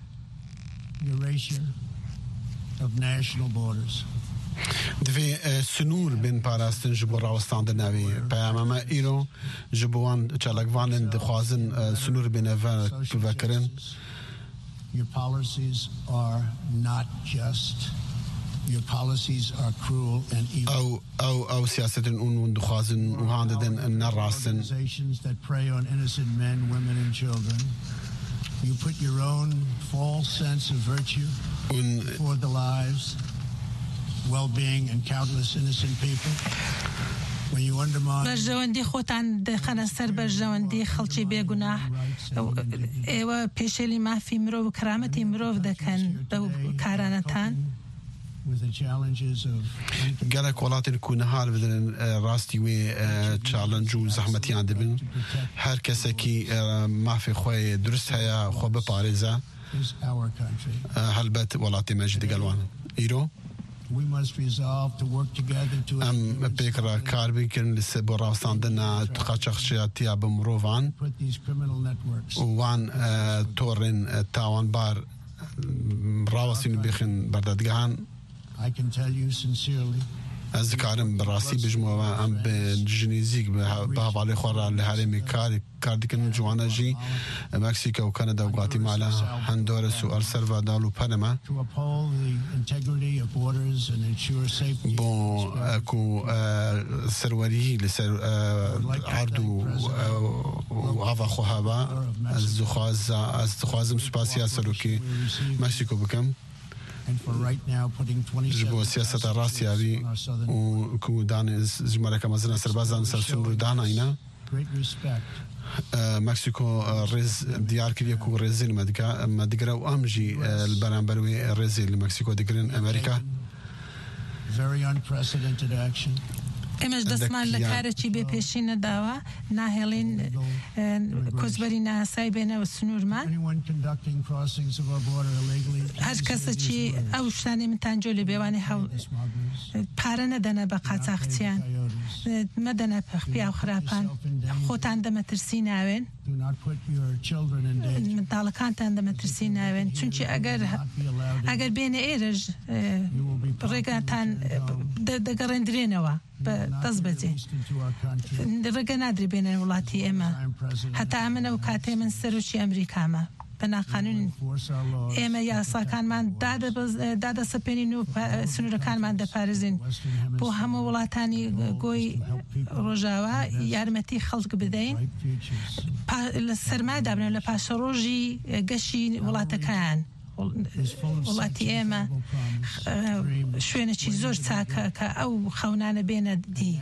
Erasure of national borders. دوێ سنوور بین پاراستن ji bo rawestandin navê peyama îro ji bo wan çalakvanên dixwazin sınûr bêne vekirin Your policies are not just. Your policies are cruel and evil. ew siyasetin ûn dixwazin û han didin nerastin Organizations that prey on innocent men, women, and children. You put your own false sense of virtue ûn for the lives, well-being, and countless innocent people. When you undermine بەرژەوەندی خۆتان دەخەنە سەر بەرژەوەندی خەڵکی بێگوناح ئێوە پێشێلی مافی مرۆڤ و کەرامەتی مرۆڤ دەکەن بەو کارانەتان with the challenges of gelek welatên ku nihar bidin rastî wê challenge û zehmetiyan dibin her kesekî mafê xwe durist heye xwe biparêze is our country. helbet welatê me jî digel wan îro We must resolve to work together to بكرة كاربي كان لسبورا صندنا تقاشخشياتيا بمروفان put these criminal networks. وان تورن تاوان بار راوسين بيخن بردادگان. I can tell you sincerely. از کارم براستی بجموع ام به جنیزیک به حوالی خورا لحرمی کاری کنن جوانا جی مکسیکا و کانادا و گواتیمالا هندورس و السلوادور و پاناما بون اکو سروری لسر عرض و عوا خوهابا از خوازم سپاسی سروکی مکسیکو بکم جبو سياسة الراسية وكو دان جمالك مزنا سربازان سرسون ردان اينا مكسيكو ريز ديار كريكو ريزين ما دقرا وامجي البرانبروي ريزين لمكسيكو دقرين امريكا ئێمەش دەستمان لە کارێکی بێپێشی نەداوە ناهێڵین کۆچبەری ناسای بێنەوە سنوورمان هەر کەسێکی ئەو شتانی منتانجۆ لێ بێوانی پارە نەدەنە بە قاچاقچیان مەدەنە پیا و خراپان خۆتان دەمەترسی ناوێن منداڵەکانتان دەمەترسی ناوێن چونکی ئەگەر بێنە ئێرەش ڕێگاتان دەگەڕێندرێنەوە بە دەست بەجێ ڕێگە نادرێ بێنە وڵاتی ئێمە هەتا ئەمنە و کاتێ من سەرۆکی ئەمریکامە بەناقانون ئێمە یاساکانمان دادەسەپێنین و سنوورەکانمان دەپارێزین بۆ هەموو وڵاتانی گۆی ڕۆژاوا یارمەتی خەڵک بدەین لە سەرمای دابنێن لە پاشە ڕۆژی گەشی وڵاتەکان وڵاتی ئێمە شوێنێکی زۆر چاکە کە ئەو خەونانە بێنە دی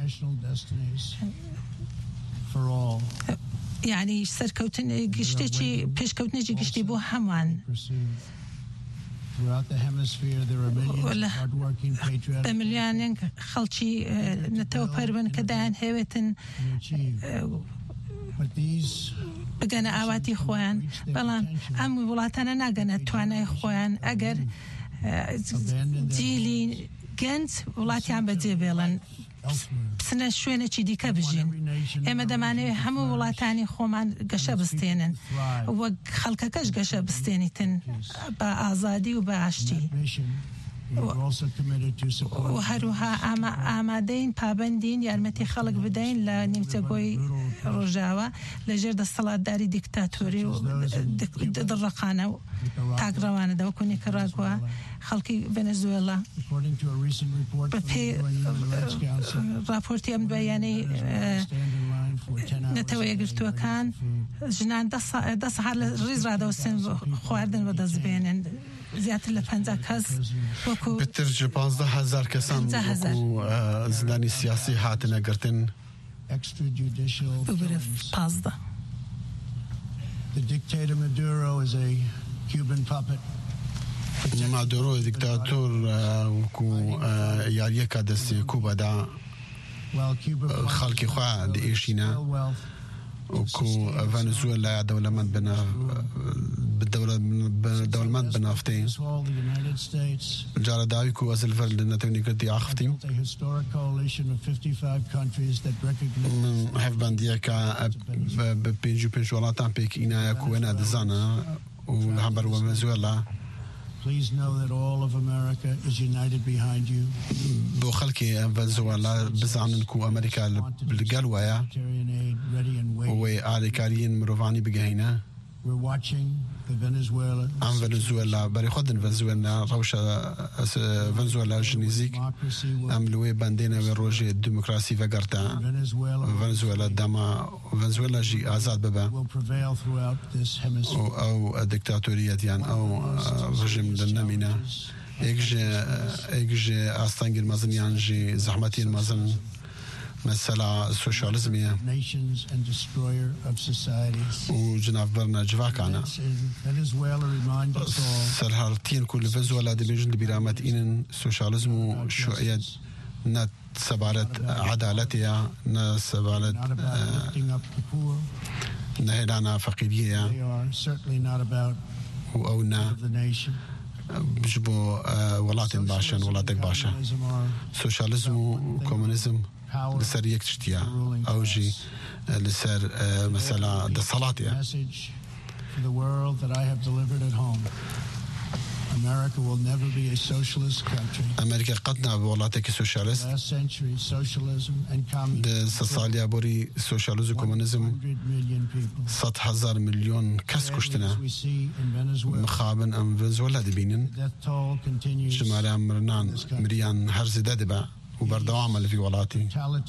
یعنی سەرکەوتن گشتێکی پێشکەوتنێکی گشتی بۆ هەمووان بە ملیۆنێک خەڵکی نەتەوە پەروەن کە دایان هەوێتن بگەنە ئاواتی خۆیان بەڵام ئەم وڵاتانە ناگەنە توانای خۆیان ئەگەر جیلی گەنج وڵاتیان بەجێ بێڵن بسنە شوێنێکی دیکە بژین ئێمە دەمانەوێت هەموو وڵاتانی خۆمان گەشە بستێنن وەک خەڵکەکەش گەشە بستێنیتن بە ئازادی و بە ئاشتی و هەروها ئامادەین پابەندین یارمەتی خەڵک بدەین لە نیمچەگۆی ڕۆژاوە لەژێر دەسەڵاتداری دیکتاتۆری و دڕەقانە و تاگڕەوانەدا وەکو نیکاراگوا خەڵکی ڤێنزوێلا بە پێی راپۆرتی ئەم دوایانەی نەتەوە یەکگرتووەکان ژنان 10 سەعات لە ڕیز ڕادەوەستن خواردن بەدەستبێنن زیاتر لە 50 کەس وەکو بتر 15,000 کەسان وەکو زندانی سیاسی هاتنە گرتن ببرە 15. The dictator Maduro is a Cuban puppet. مادورۆ دیکتاتۆر وەکو یاریەکە دەستی کوبەدا خەڵکی خوا دئێشینە وەکو ڤەنزوێلا دەوڵەمەند دەوڵەمەند بنافتەی جارە داوی و ئەزلڤەر لە نەتەوەنیکردی ئاخفتیم هەفبەندیەکە بە 55 وڵاتان پێک ئینایە کوێنە دەزانە و لە هەمبەر ڤەنزوێلا Please know that all of America is united behind you. بۆ خەڵکی ڤەنزوێلا بزانن کو ئەمریکا لەگەڵ وایە وێ ئالیکاریین مرۆڤانی بگەینە ئەم ڤەنزوێلا بەری خۆدن ڤەنزوێلا ڕەوشە ڤەنزوێلا ژنیزیک ئەم لەوێ بەندێنەوێ ڕۆژێ دیموکراسی ڤەگەرتە ڤەنزوێلا دەما ڤەنزوێلا ژی ئازاد ببە ئەو دیکتاتۆریەتیان ئەو ڕژیم لە نەمینە ئێکژێ ئاستانگیر مەزنیان ژی زەحمەتین مەزن مثلا سوشالزمیه و جناب برنا جواکانا سرهارتين كل فنزويلا دبيجن برامت إن سوشالزم وشوية نت سبالت عدالتها نسبالت نهلانا فقيرية وأونا بجبو ولاتن باشن ولاتك باشا سوشياليزم وكومونيزم لسر يك تشتيا او جي لسر مثلا د صلاتيا America will never be a socialist country. أمريكا قدنا بولاتك سوشياليست. Last century socialism and communism. ده ساليا بوري سوشياليزم وكومونيزم 100,000 مليون كس كشتنا مخابن أم فنزويلا دبينن شمال أمرنان مريان هرز دادبا وبردوام اللي في ولاتي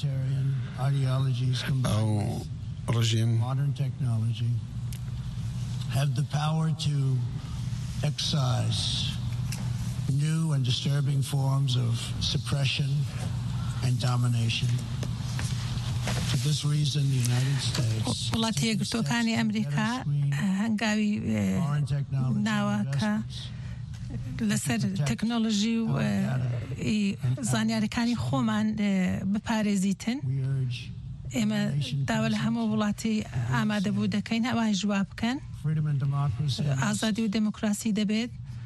أو رجيم modern technology have the power to excise new and disturbing forms of suppression and domination. For this reason, the United States وڵاتی یەکگرتووەکانی ئەمریکا هەنگاوی ناوەکە لەسەر تەکنۆلۆژی و زانیاریەکانی خۆمان بپارێزیتن ئێمە داوا لە هەموو وڵاتی ئامادەبوو دەکەین ئەوان جواب بکەن ئازادی و دموکراسی دەبێت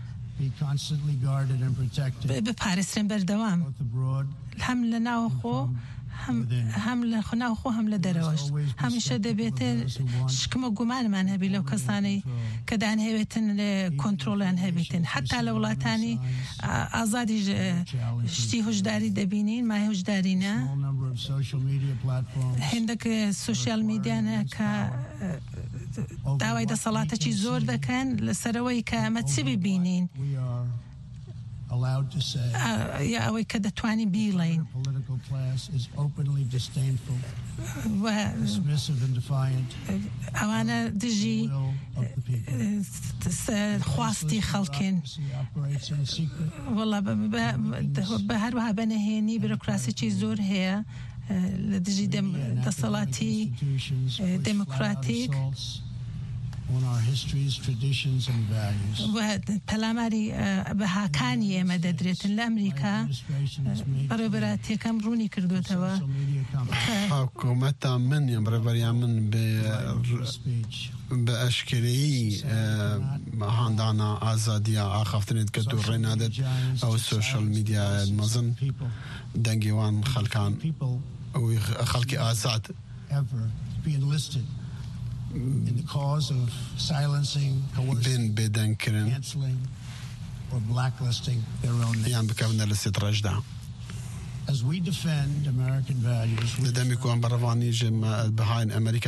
بپارێزرێن بەردەوام هەم لە ناوخۆ هەم لە خۆناوخۆ هەم لە دەرەوەش هەمیشە دەبێتە شکمە گومانمان هەبی لەو کەسانەی کە دانهێوێتن کۆنترۆڵیان هەبێتن حتا لە وڵاتانی ئازادی شتی هۆشداری دەبینین مای هۆشدارینە هێندێک سوشیال میدیانە کە داوای دەسەڵاتێکی زۆر دەکەن لەسەرەوەی کە ئەمە چی ببینین یا ئەوەی کە دەتوانین بیڵین ئەوانە دژی خواستی خەڵکن وەڵا بە هەروەها بەنەهێنی بیرۆکراسیی زۆر هەیە لە دژی دەسەڵاتی دموکراتیک پەلاماری بەهاکانی ئێمە دەدرێتن لە ئەمریکا بەڕێوەبەراتیەکەم ڕوونی کردوێتەوە حکوومەتە من یا بەڕێوەبەریان من بە ئەشکرەیی هەندانە ئازادیە ئاخافتنێت کە دوو ڕێنادێت ئەو سۆشەل میدیا مەزن دەنگێوان خەڵکان ئەوی خەڵکی ئازاد in the cause of silencing, coercing, cancelling, or blacklisting their own name. As we defend American values, we behind America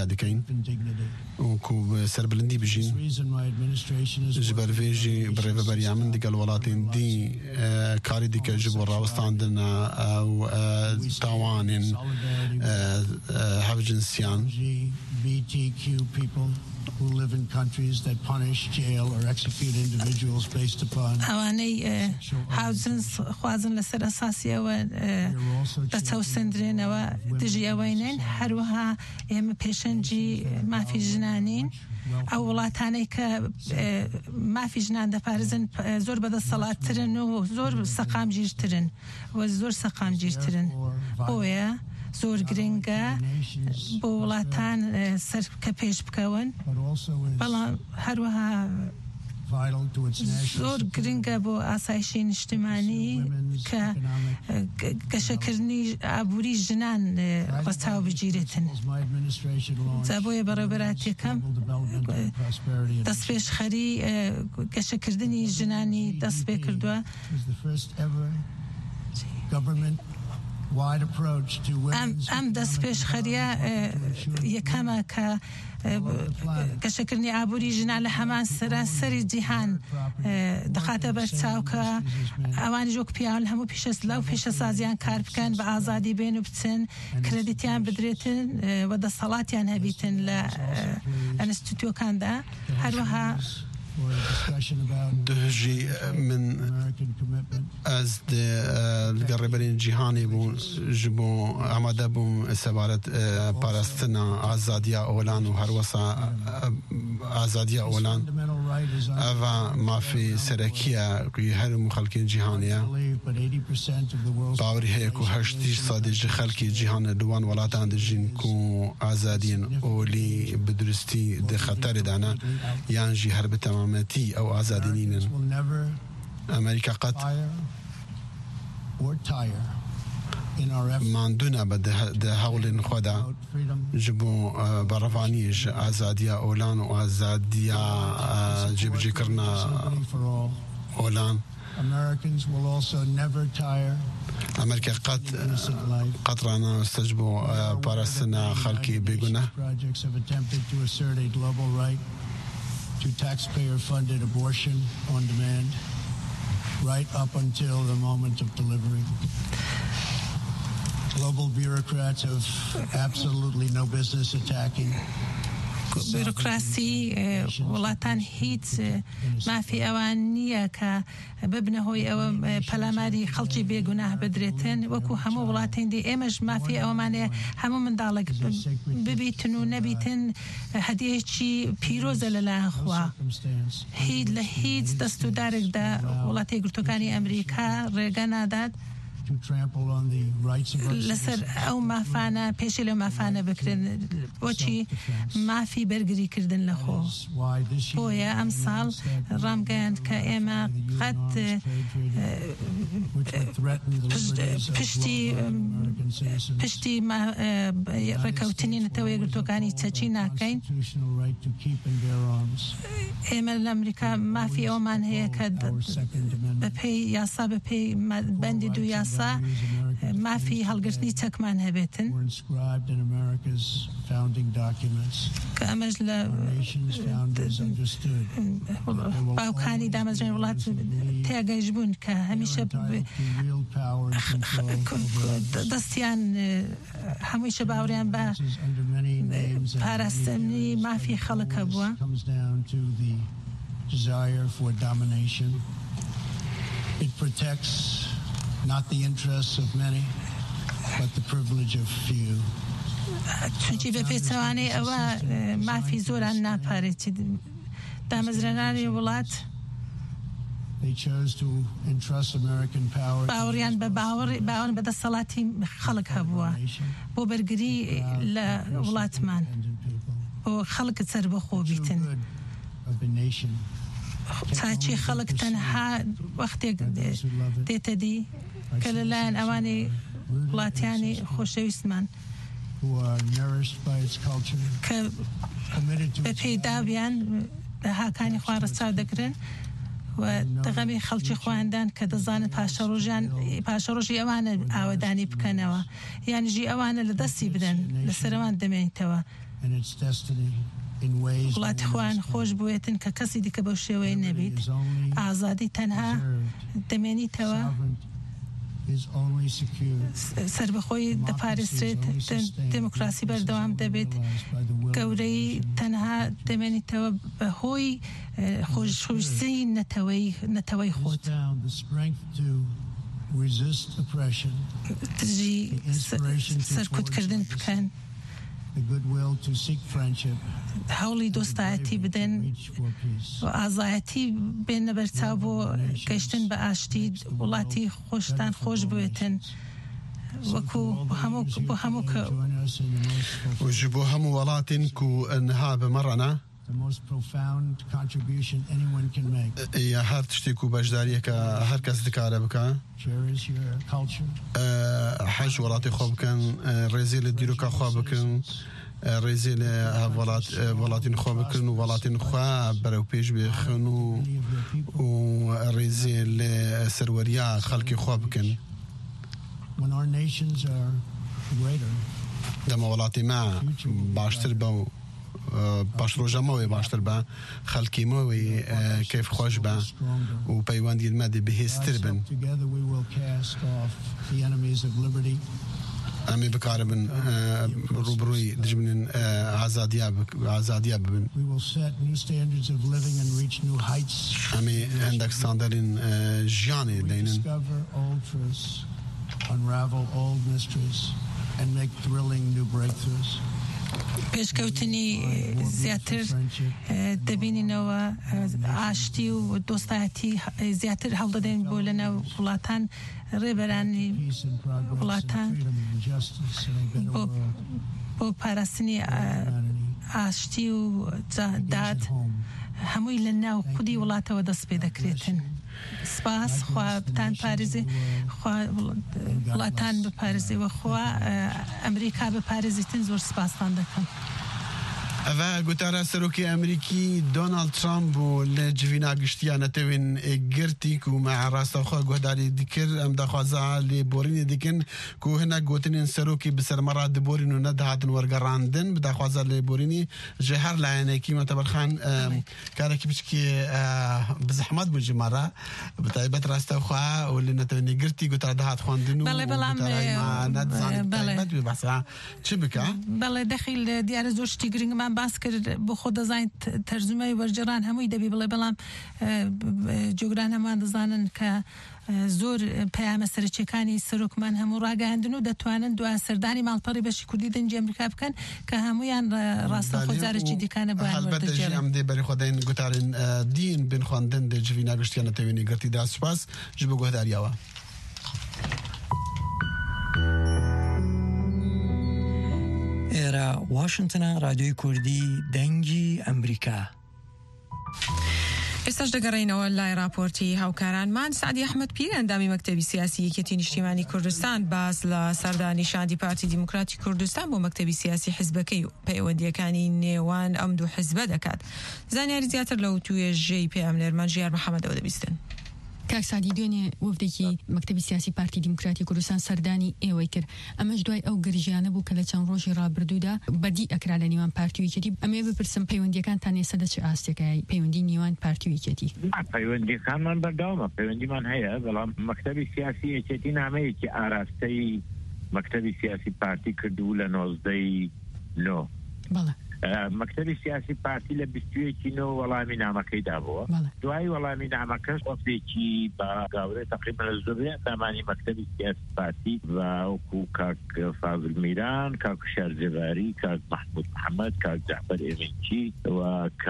سربلندی بجین جبر ویجی برای بریامن دیگر ولاتین دی کاری دیگر جبر راوستاندن او تاوانین هفجنسیان LGBTQ people who live in countries that punish, jail, or execute individuals based upon ئەوانەی هاوجنس خوازن لەسەر ئەساسیەوە دەچەوسەندرێنەوە دژی ئەوەینێن هەروەها ئێمە پێشەنجی مافی ژنانین ئەو وڵاتانەی کە مافی ژنان دەپارێزن زۆر بەدەسەڵاتترن و زۆر سەقامگیرترن و زۆر سەقامگیرترن بۆیە زۆر گرنگە بۆ وڵاتان سەر کە پێش بکەون بەڵام هەروەها زۆر گرنگە بۆ ئاسایشی نیشتیمانی کە گەشەکردنی ئابووری ژنان ڕەچاو بگیرێتن جا بۆیە بەڕێوەبەراتیەکەم دەستپێشخەری گەشەکردنی ژنانی دەست پێ کردووە ئەم دەستپێشخەریە یەکەمە کە گەشەکردنی ئابووری ژنان لە هەمان سەراسەری جیهان دەخاتە بەرچاوکە ئەوانی ژۆک پیاون هەموو پیشەسلااو پیشەسازیان کار بکەن بە ئازادی بێن و بچن کرێدیتیان بدرێتن و دەسەڵاتیان هەبیتن لە ئەنستیتوەکاندا هەروەها دهجي من از القربين جهاني بون جبو عماده بون سبارت بالاستنا ازاديا اولان وهروسا ازاديا اولان اوا ما في سركيا هر مخلكين جهانيه باوري هيك وهشتي صادج خلكي جهان دوان ولاتان دجين كو ازادين اولي بدرستي د خطر دانا يانجي هرب تمامتي او ازادينين ئەمریکا قەت ماندوونە بە هەوڵێن خۆدا ji bo beravaniyê ji azadiya olan û azadiya cêbicêkirina olan Amerika qet ranasta ji bo parastina xelkê bêguneh to taxpayer-funded abortion on demand right up until the moment of delivery. Global bureaucrats have absolutely no business attacking. بيروقراسی وڵاتان هیچ مافی ئەوان نییە کە ببنە هۆی ئەوە پەلاماری خەڵکی بێگوناه بدرێتن وەکو هەموو وڵاتین دی ئێمەش مافی ئەوەمانەیە هەموو منداڵێک ببیتن و نەبیتن هەدیەکی پیرۆزە لەلایەن خوا لە هیچ دەستوردارێکدا وڵاتی یەکگرتووەکانی ئەمریکا ڕێگە نادات لەسەر ئەو مافانە پێشی لە مافانە بکرێن بۆچی مافی بەرگریکردن لە خۆ بۆیە ئەم ساڵ ڕامگەیاند کە ئێمە قەت پشتی ڕێکەوتنی نەتەوە یەکگرتووەکانی چەکی ناکەین ئێمە لە ئەمریکا مافی ئەومان هەیە کە بەپێی یاسا بەپێی بەندی دوو یاسا مافی هەڵگرتنی چەکمان هەبێتن کە ئەمەش لە باوکانی دامەزرێن وڵات تێگەیشت بوون کە هەمیشە دەستیان هەموویشە باوریان بە پاراستنی مافی خەڵکە بووە It protects not the interests of many, but the privilege of few. چونکی بە پێچەوانەی ئەوە مافی زۆران ناپارێتی دامەزرێنانی وڵات باوەڕیان بە باوەڕ بە دەسەڵاتی خەڵک هەبووە بۆ بەرگری لە وڵاتمان بۆ خەڵکت سەر بەخۆ بیتن چاچی خەڵک تەنها وەختێک دێتە دی کە لەلایەن ئەوانی وڵاتیانی خۆشەویستمان کە بە پێیداویان بە هاکانی خوا ڕەچاو دەکرن و دەغەمی خەڵکی خۆیاندان کە دەزانن پاشەڕۆژی ئەوانە ئاوەدانی بکەنەوە یانیژی ئەوانە لە دەستی بدەن لەسەرەوان دەمێنیتەوە وڵاتی خۆیان خۆش بوێتن کە کەسی دیکە بەو شێوەیە نەبیت ئازادی تەنها دەمێنیتەوە سربەخۆی دەپارێزرێت دموکراسی بەردەوام دەبێت گەورەی تەنها دەمێنیتەوە بە هۆی خۆشویستی نەتەوەی خۆت دژی سەرکوتکردن بکەن هەوڵی دۆستایەتی بدەن ئازایەتی بێنە بەرچاو بۆ گەیشتن بە ئاشتی وڵاتی خۆشتان خۆش بوێتن وەکو هەموو ji bo hemû welatên ku niha bimerane ya her tiştê ku beşdariyeke her kes dikare bike hej welatê xwe bikin rêzê li dîroka xwe bikin rêzê li welatên xwe bikin û welatên xwe berewpêş bêxin û rêzê li serweriya xelkê xwe bikin dema welatê me baştir be باشڕۆژە ماوەی باشتر بە خەڵکی ماوەی کەیف خۆش بە و پەیوەندی مە دێ بەهێزتر بن ئەمێ بکاربن ڕوبڕووی دژمنن ئازادیا ببن ئەمێ هەندێک ستاندەرین ژیانێ دەینن پێشکەوتنی زیاتر دەبینینەوە ئاشتی و دۆستایەتی زیاتر هەڵدەدەین بۆ لەناو وڵاتان ڕێبەرانی وڵاتان بۆ پاراستنی ئاشتی و داد هەمووی لە ناو خودی وڵاتەوە دەست پێ دەکرێتن سپاس خواتان پارێزی وڵاتان بپارێزی وەخوا ئەمریکا بپارێزیتن زۆر سپاسان دەکەم. ئەوە گوتارە سەرۆکی ئەمریکی دۆناڵد ترامپ و لە جوینا گشتیان نەتەوێن گرتیک و مەڕاستەخوا گۆداری دیکرد ئەم دەخوازا لێ بۆرینی دیکن کو هەنا گوتنین سەرۆکی بسەرمەڕا دبۆرین و نەداهاتن وەرگەڕاندن بداخوازا لێ بۆرینی ژە هەر لایەنێکی مەتەبەرخان کارێکی بچکی بزەحمەت بوو ژمارە بەتایبەت ڕاستەخوا و لە نەتەوێنی گرتی گوتار داهات خواندن و نەدزانێت تایبەت بێ بەسا چ بکە؟ بەڵێ دەخیل دیارە زۆر شتی گرنگمان باس کرد بۆ خۆ دەزانین تەرجمەی وەرجێڕان هەمووی دەبی بڵێ بەڵام جۆگران هەمان دەزانن کە زۆر پەیامە سەرچیەکانی سەرۆکمان هەموو ڕاگەاندن و دەتوانن دوای سەردانی ماڵپەڕی بەشی کوردی دەنجی ئەمریکا بکەن کە هەمویان ڕاستەخۆ جارێکی دیکانە بۆیان وەردەجێڕن. ئەم دێ بەری خۆدەین گوتارین دین بن خواندن دەجوی ناگشتیان نەتەوێنی گرتی دا سوپاس ژ بۆ گۆداریەوە. ئێرە واشنگتنە رادیۆی کوردی دەنگی ئەمریکا. ئێستاش دەگەڕێینەوە لای راپۆرتی هاوکارانمان. سعدی ئەحمەد پیر ئەندامی مەکتەبی سیاسی یەکێتی نیشتیمانی کوردستان باس لە سەردانیشاندی پارتی دیموکراتی کوردستان بۆ مەکتەبی سیاسی حیزبەکەی و پەیوەندیەکانی نێوان ئەم دوو حیزبە دەکات. زانیاری زیاتر لەو توێژەی پێامنەرمان ژیار محەممەدەوە دەبیستن. کاکسادی دوێنێ وەفدێکی مەکتەبی سیاسی پارتی دیموکراتی کوردستان سەردانی ئێوەی کرد ئەمەش دوای ئەو گرژیانە بوو کە لە چەند ڕۆژی ڕابردوودا بەدی ئەکرا لە نێوان پارتی و یەکێتی. ئەمێ بپرسم پەیوەندیەکانتان ئێستا دە چ ئاستێکایی پەیوەندی نێوان پارتی و یەکێتی؟ پەیوەندیەکانمان بەردەوامە، پەیوەندیمان هەیە، بەڵام مەکتەبی سیاسی یەکێتی نامەیەکی ئاراستەی مەکتەبی سیاسی پارتی کردو لە 19 نۆ. مەکتەبی سیاسی پارتی لە 21 نۆ وەڵامی نامەکەی دابووە. دوای وەڵامی نامەکەش وەفدێکی بە گاورەی تقریبا لە زۆربەیان دامانی مەکتەبی سیاسی پارتی وەکو کاک فازل میران، کاک شارجەباری، کاک محمود محەممەد، کاک جعفەر ئێمنچی و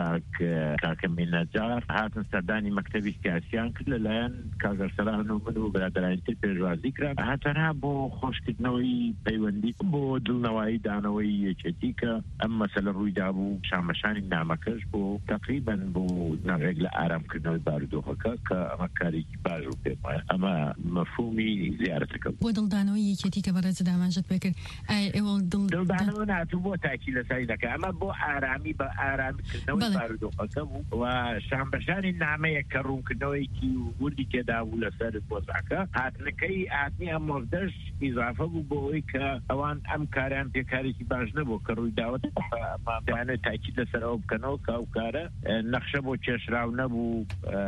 کاک مینەجار هاتن سەردانی مەکتەبی سیاسیان کرد لەلایەن کاگەرسەران و من و برادرانی تر پێشوازی کران هاتەنها بۆ خۆشکردنەوەی پەیوەندی بۆ دڵنەوەی دانەوەی یەکێتی کە ئەم مەسەلە ڕوویدا بوو شامەشانی نامەکەش بۆ تقریبا بۆ ناڕێک لە ئارامکردنەوەی بارودۆخەکە کە ئەمە کارێکی باش و پێم وایە ئەمە مەفهومی زیارەتەکە بۆ دڵدانەوەی یەکێتی کە بەڕێز دامانجت پێکرد ئێوە دڵدانەوە ناتوو بۆ تاکی لەسەری دەکە ئەمە بۆ ئارامی بە ئارامیکردنەوەی بارودۆخەکە بوو و شامبەشانی نامەیە کە ڕوونکردنەوەیکی وردی تێدا بوو لەسەر بۆزاکە هاتنەکەی هاتنی ئەم مۆردەش ئیزافە بوو بۆ ئەوەی کە ئەوان ئەم کاریان پێکارێکی باش نەبوو کە ڕووی داوت دەیانێت تاکید لەسەرەوە بکەنەوە کە ئەو کارە نەخشە بۆ کێشراو نەبوو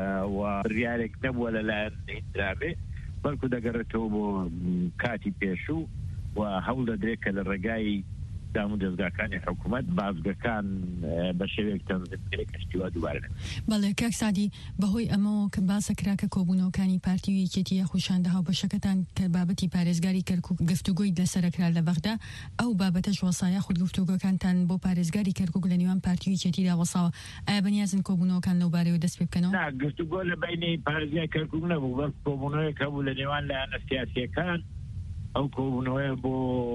و بڕیارێک نەبووە لەلایەن هیندرابێ بەڵکو دەگەڕێتەوە بۆ کاتی پێشوو و هەوڵ دەدرێت کە لە ڕێگای دام و دەستگاکانی حکوومەت بازگەکان بە شێوەیەک تەنظیم کەشتیوا دووبارە. بەڵێ کاک سادی بەهۆی ئەمەوە کە باسە کرا کە کۆبوونەوەکانی پارتی و یەکێتی یەخوشاندە هاوبەشەکەتان کە بابەتی پارێزگاری کەرکووک گفتوگۆی لەسەرکرا لە بەغدا ئەو بابەتەش وەسایە خود گفتوگۆکانتان بۆ پارێزگاری کەرکووک لە نێوان پارتی و یەکێتیدا وەساوە ئایا بەنیازن کۆبوونەوەکان لەو بارەوە دەست پێ بکەنەوە؟ نا گفتوگۆ لە بینی پارێزگای کەرکووک نەبوو بەڵکو کۆبوونەوەیەک هەبوو لە نێوان لایەنە سیاسیەکان ئەو کۆبوونەوەیە بۆ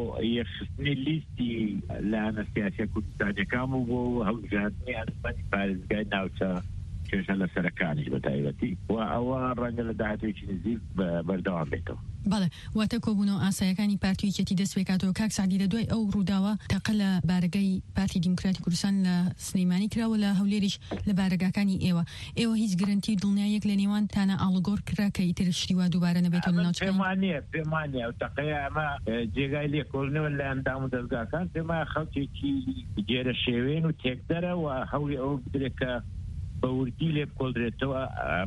یەخستنی لیستی لایەنە سیاسیە کوردستانیەکان و بۆ هەڵبژاردننی ئەنجمەنی پارێزگای ناوچە کێشە لە سەرەکانیش بە تایبەتی و ئەوە ڕەنگە لە داهاتوێکی نزیک بەردەوام بێتەوە. بەڵێ واتە کۆبوونەوە ئاسایەکانی پارتی و یەکێتی دەست پێکاتەوە. کاک سعدی لە دوای ئەو ڕووداوە تەقە لە بارگەی پارتی دیموکراتی کوردستان لە سلەیمانی کراوە لە هەولێریش لە بارگاکانی ئێوە هیچ گرنتی دڵنیایەک لە نێوان تانە ئاڵوگۆڕ کرا کە ئیتر شتیوا دووبارە نەبێتەوە لە ناوچەکان؟ پێمانە و تەقەیە ئەمە جێگای لێکۆڵنەوە لە ئەندام و دەستگاکان پێما خەڵکێکی جێرە شێوێن و تێکدەرە و هەوڵی ئەوە بدرێت کە بەوردی لێ بکۆڵدرێتەوە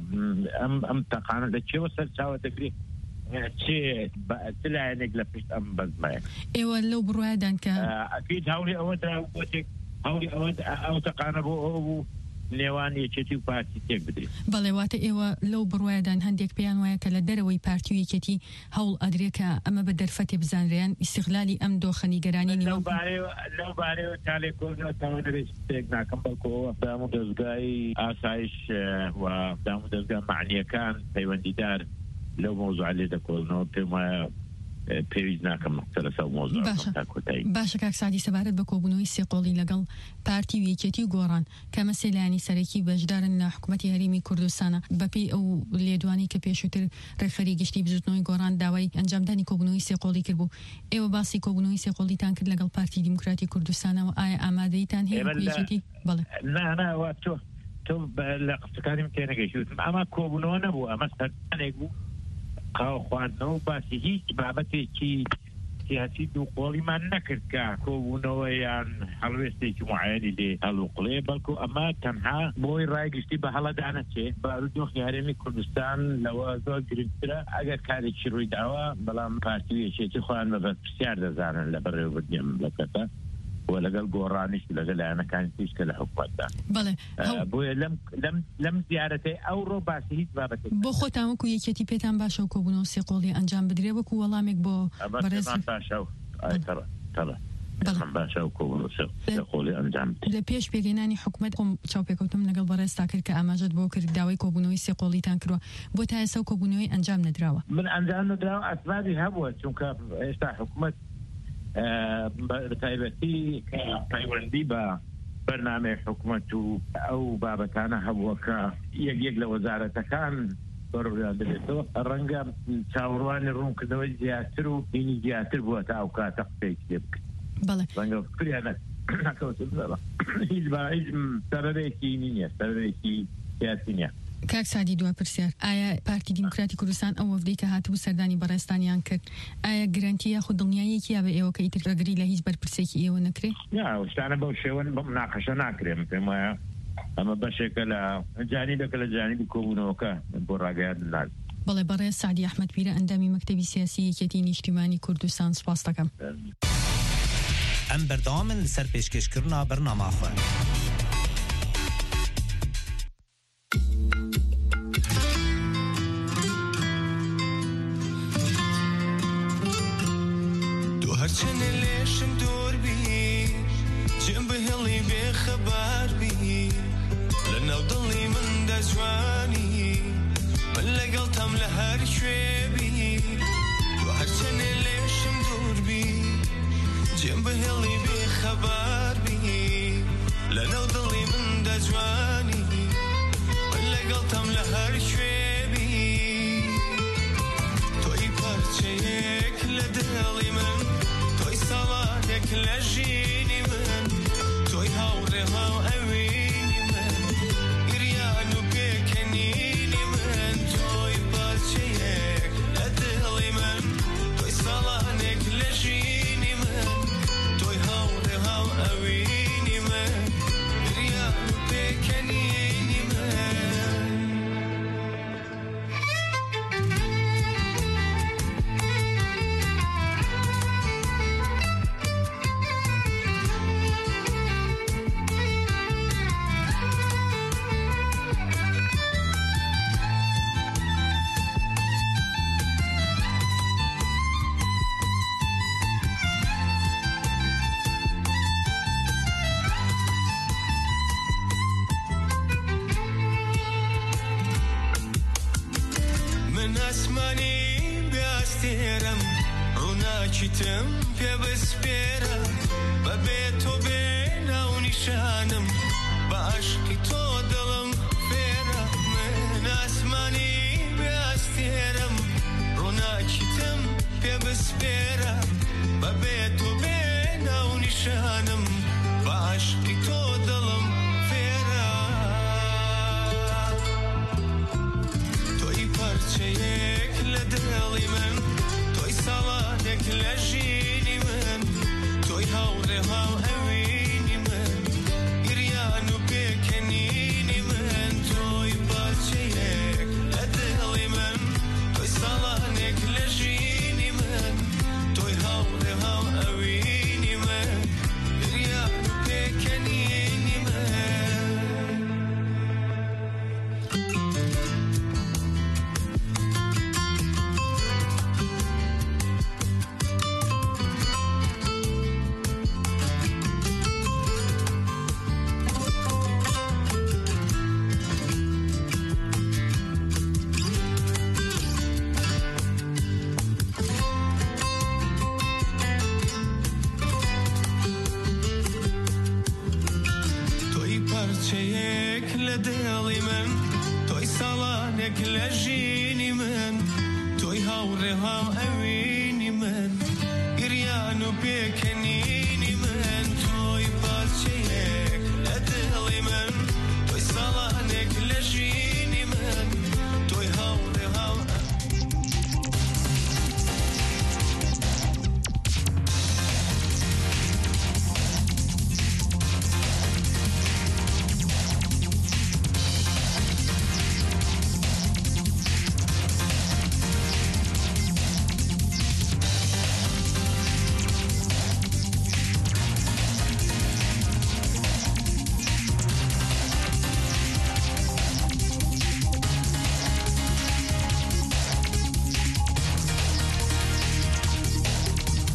ئەم تەقانە لە چێوە سەرچاوە دەگرێت چێ لایەنێک لە پشت ئەم بەزمایە. ئێوە لەو بڕوایدان کە ئەکید هەوڵی ئەوە درا بۆ تێک هەوڵی ئەو تەقانە بۆ ئەوە بوو نێوان یەکێتی و پارتی تێک بدرێت. بەڵێ واتە ئێوە لەو بڕوایدان هەندێک پێیان وایە کە لە دەرەوەی پارتی و یەکێتی هەوڵ ئەدرێکە ئەمە بە دەرفەتێ بزانرێن ئیستیغلالی ئەم دۆخەنی گەرانی لەو بارەوە تالێکۆڵنەوە تاوە دەبێت شتێک ناکەم بەڵکەوە دام و دەستگای ئاسایش و دام و دەستگا معنیەکان پەیوەندیدار لەو مۆزوع لێ دەکۆڵنەوە پێم وایە پێویست ناکەم مختلف موضوع باشە کاک سعدی سەبارەت بە کۆبوونەوەی سێقۆڵی لەگەڵ پارتی و یەکێتی و گۆڕان کە مەسەلانی سەرەکی بەشدارن لە حکوومەتی هەرێمی کوردستانە بەپێی ئەو لێدوانی کە پێشووتر ڕێکخەری گشتی بزوتنەوەی گۆڕان داوای ئەنجامدانی کۆبوونەوەی سێقۆڵی کردبوو. ئێوە باسی کۆبوونەوەی سێقۆڵیتان کرد لەگەڵ پارتی دیموکراتی کوردستانەوە، ئایا ئامادەیتان هەیە یەکێتی؟ بەڵێ نا تۆ لە قسەکانیم تێنەگەیشتم ئەمە کۆبوونەوە نەبوو، ئەمە سەردانێک بوو قاو خواردنەوە باسی هیچ بابەتێکی سیاسی دووقۆڵیمان نەکرد کە کۆبوونەوە یان هەڵوێستێکی معەنی لێ هەڵوقڵێ، بەڵکو ئەمە تەنها بۆی ڕایگشتی بە هەڵەدانەچێ بارودۆخی هەرێمی کوردستان لەوە زۆر گرنگترە ئەگەر کارێکی ڕووی داوە، بەڵام پارتیەکێتی خۆیان بە بەرپرسیار دەزانن لە بەڕێوەبردنی مەملەکەتە و لەگەڵ گۆڕانیش لەگەڵ لایەنەکانی تریش کە لە حکوومەتدا. بۆیە لەم زیارەتەی ئەوڕۆ باسی هیچ بابەتێک بۆ خۆتان وەکو یەکێتی پێتان باشە و کۆبوونەوە سێقۆڵی ئەنجام بدرێ وەکو وەڵامێک بۆ بەڕێز باشە و کۆبوونەوە سێقۆڵی ئەنجام لە پێش پێگەینانی حکوومەت خۆم چاوپێکەوتم لەگەڵ بەڕێزتا کرد کە ئاماژەت بۆ کرد داوای کۆبوونەوەی سێقۆڵیتان کردووە، بۆ تا ئێستا کۆبوونەوەی ئەنجام نەدراوە. من ئەنجام نەدراوە ئەسبابی هەبووە، چونکە ئێستا حکوومەت بەتایبەتی پەیوەندی بە بەرنامەی حکوومەت و ئەو بابەتانە هەبووە کە یەک لە وەزارەتەکان بەڕوویان دەبێتەوە ڕەنگە چاوەڕوانی ڕوونکردنەوەی زیاتر و بینی زیاتر بووە تا ئەو کاتە قسەیەک لێ بکرد. ڕەنگە فکریان نەکەوتم هیچ سەرەرێکی نییە، سەرەرێکی سیاسی نییە. کاک سادی دوای پرسیار، ئایا پارتی دیموکراتی کوردستان ئەو وەفدەی کە هاتبوو سەردانی بەڕێستانیان کرد ئایا گرانتی یاخود دڵنیاییەکی یا بە ئێوە کە ئیتر ڕەگری لە هیچ بەرپرسێکی ئێوە نەکرێ؟ شتانە بەو شێوەن بە مناقەشە ناکرێم، پێم وایە ئەمە بەشێکە لە جانیبێکە لە جانیبی کۆبوونەوەکە بۆ ڕاگەیاندن ناز. بەڵێ بەڕێز سعدی ئەحمەد پیرە ئەندامی مەکتەبی سیاسی یەکێتی نیشتیمانی کوردستان سپاس دەکەم. ئەم بەردەوامن لەسەر پێشکەشکردنا بەرنامە خۆ. هرچن ليشم دور بي جنب هلي بخبر بي لنا وضلي من دجواني ولا قلتم لهر شويبي وهرچن ليشم دور بي جنب هلي بخبر بي لنا وضلي من دجواني ولا قلتم لهر شويبي توي parçayek لدلي من صلاتك لجيني من توي هاوري هاو أويني من إريانو بيكنيني من توي بارشيك لدلي من توي صلاتك لجيني من توي هاوري هاو أويني من إريانو بيكنيني من چیتم پی بسپیرم با به تو بینم نشانم با عشقی تو دلم فیرم من آسمانی بیاستیرم رونا چیتم پی بسپیرم با به تو بینم نشانم با عشقی تو دلم فیرم توی parçayek لدلی من توی صلاتك لجيني من توي هاوري هاو أويني من إريانو بيكنيني من توي بارشيك لدلي من توي صلاتك لجيني من توي هاو لدڵی من تۆی ساڵانێک لە ژینی من تۆی هاوڕێ هاو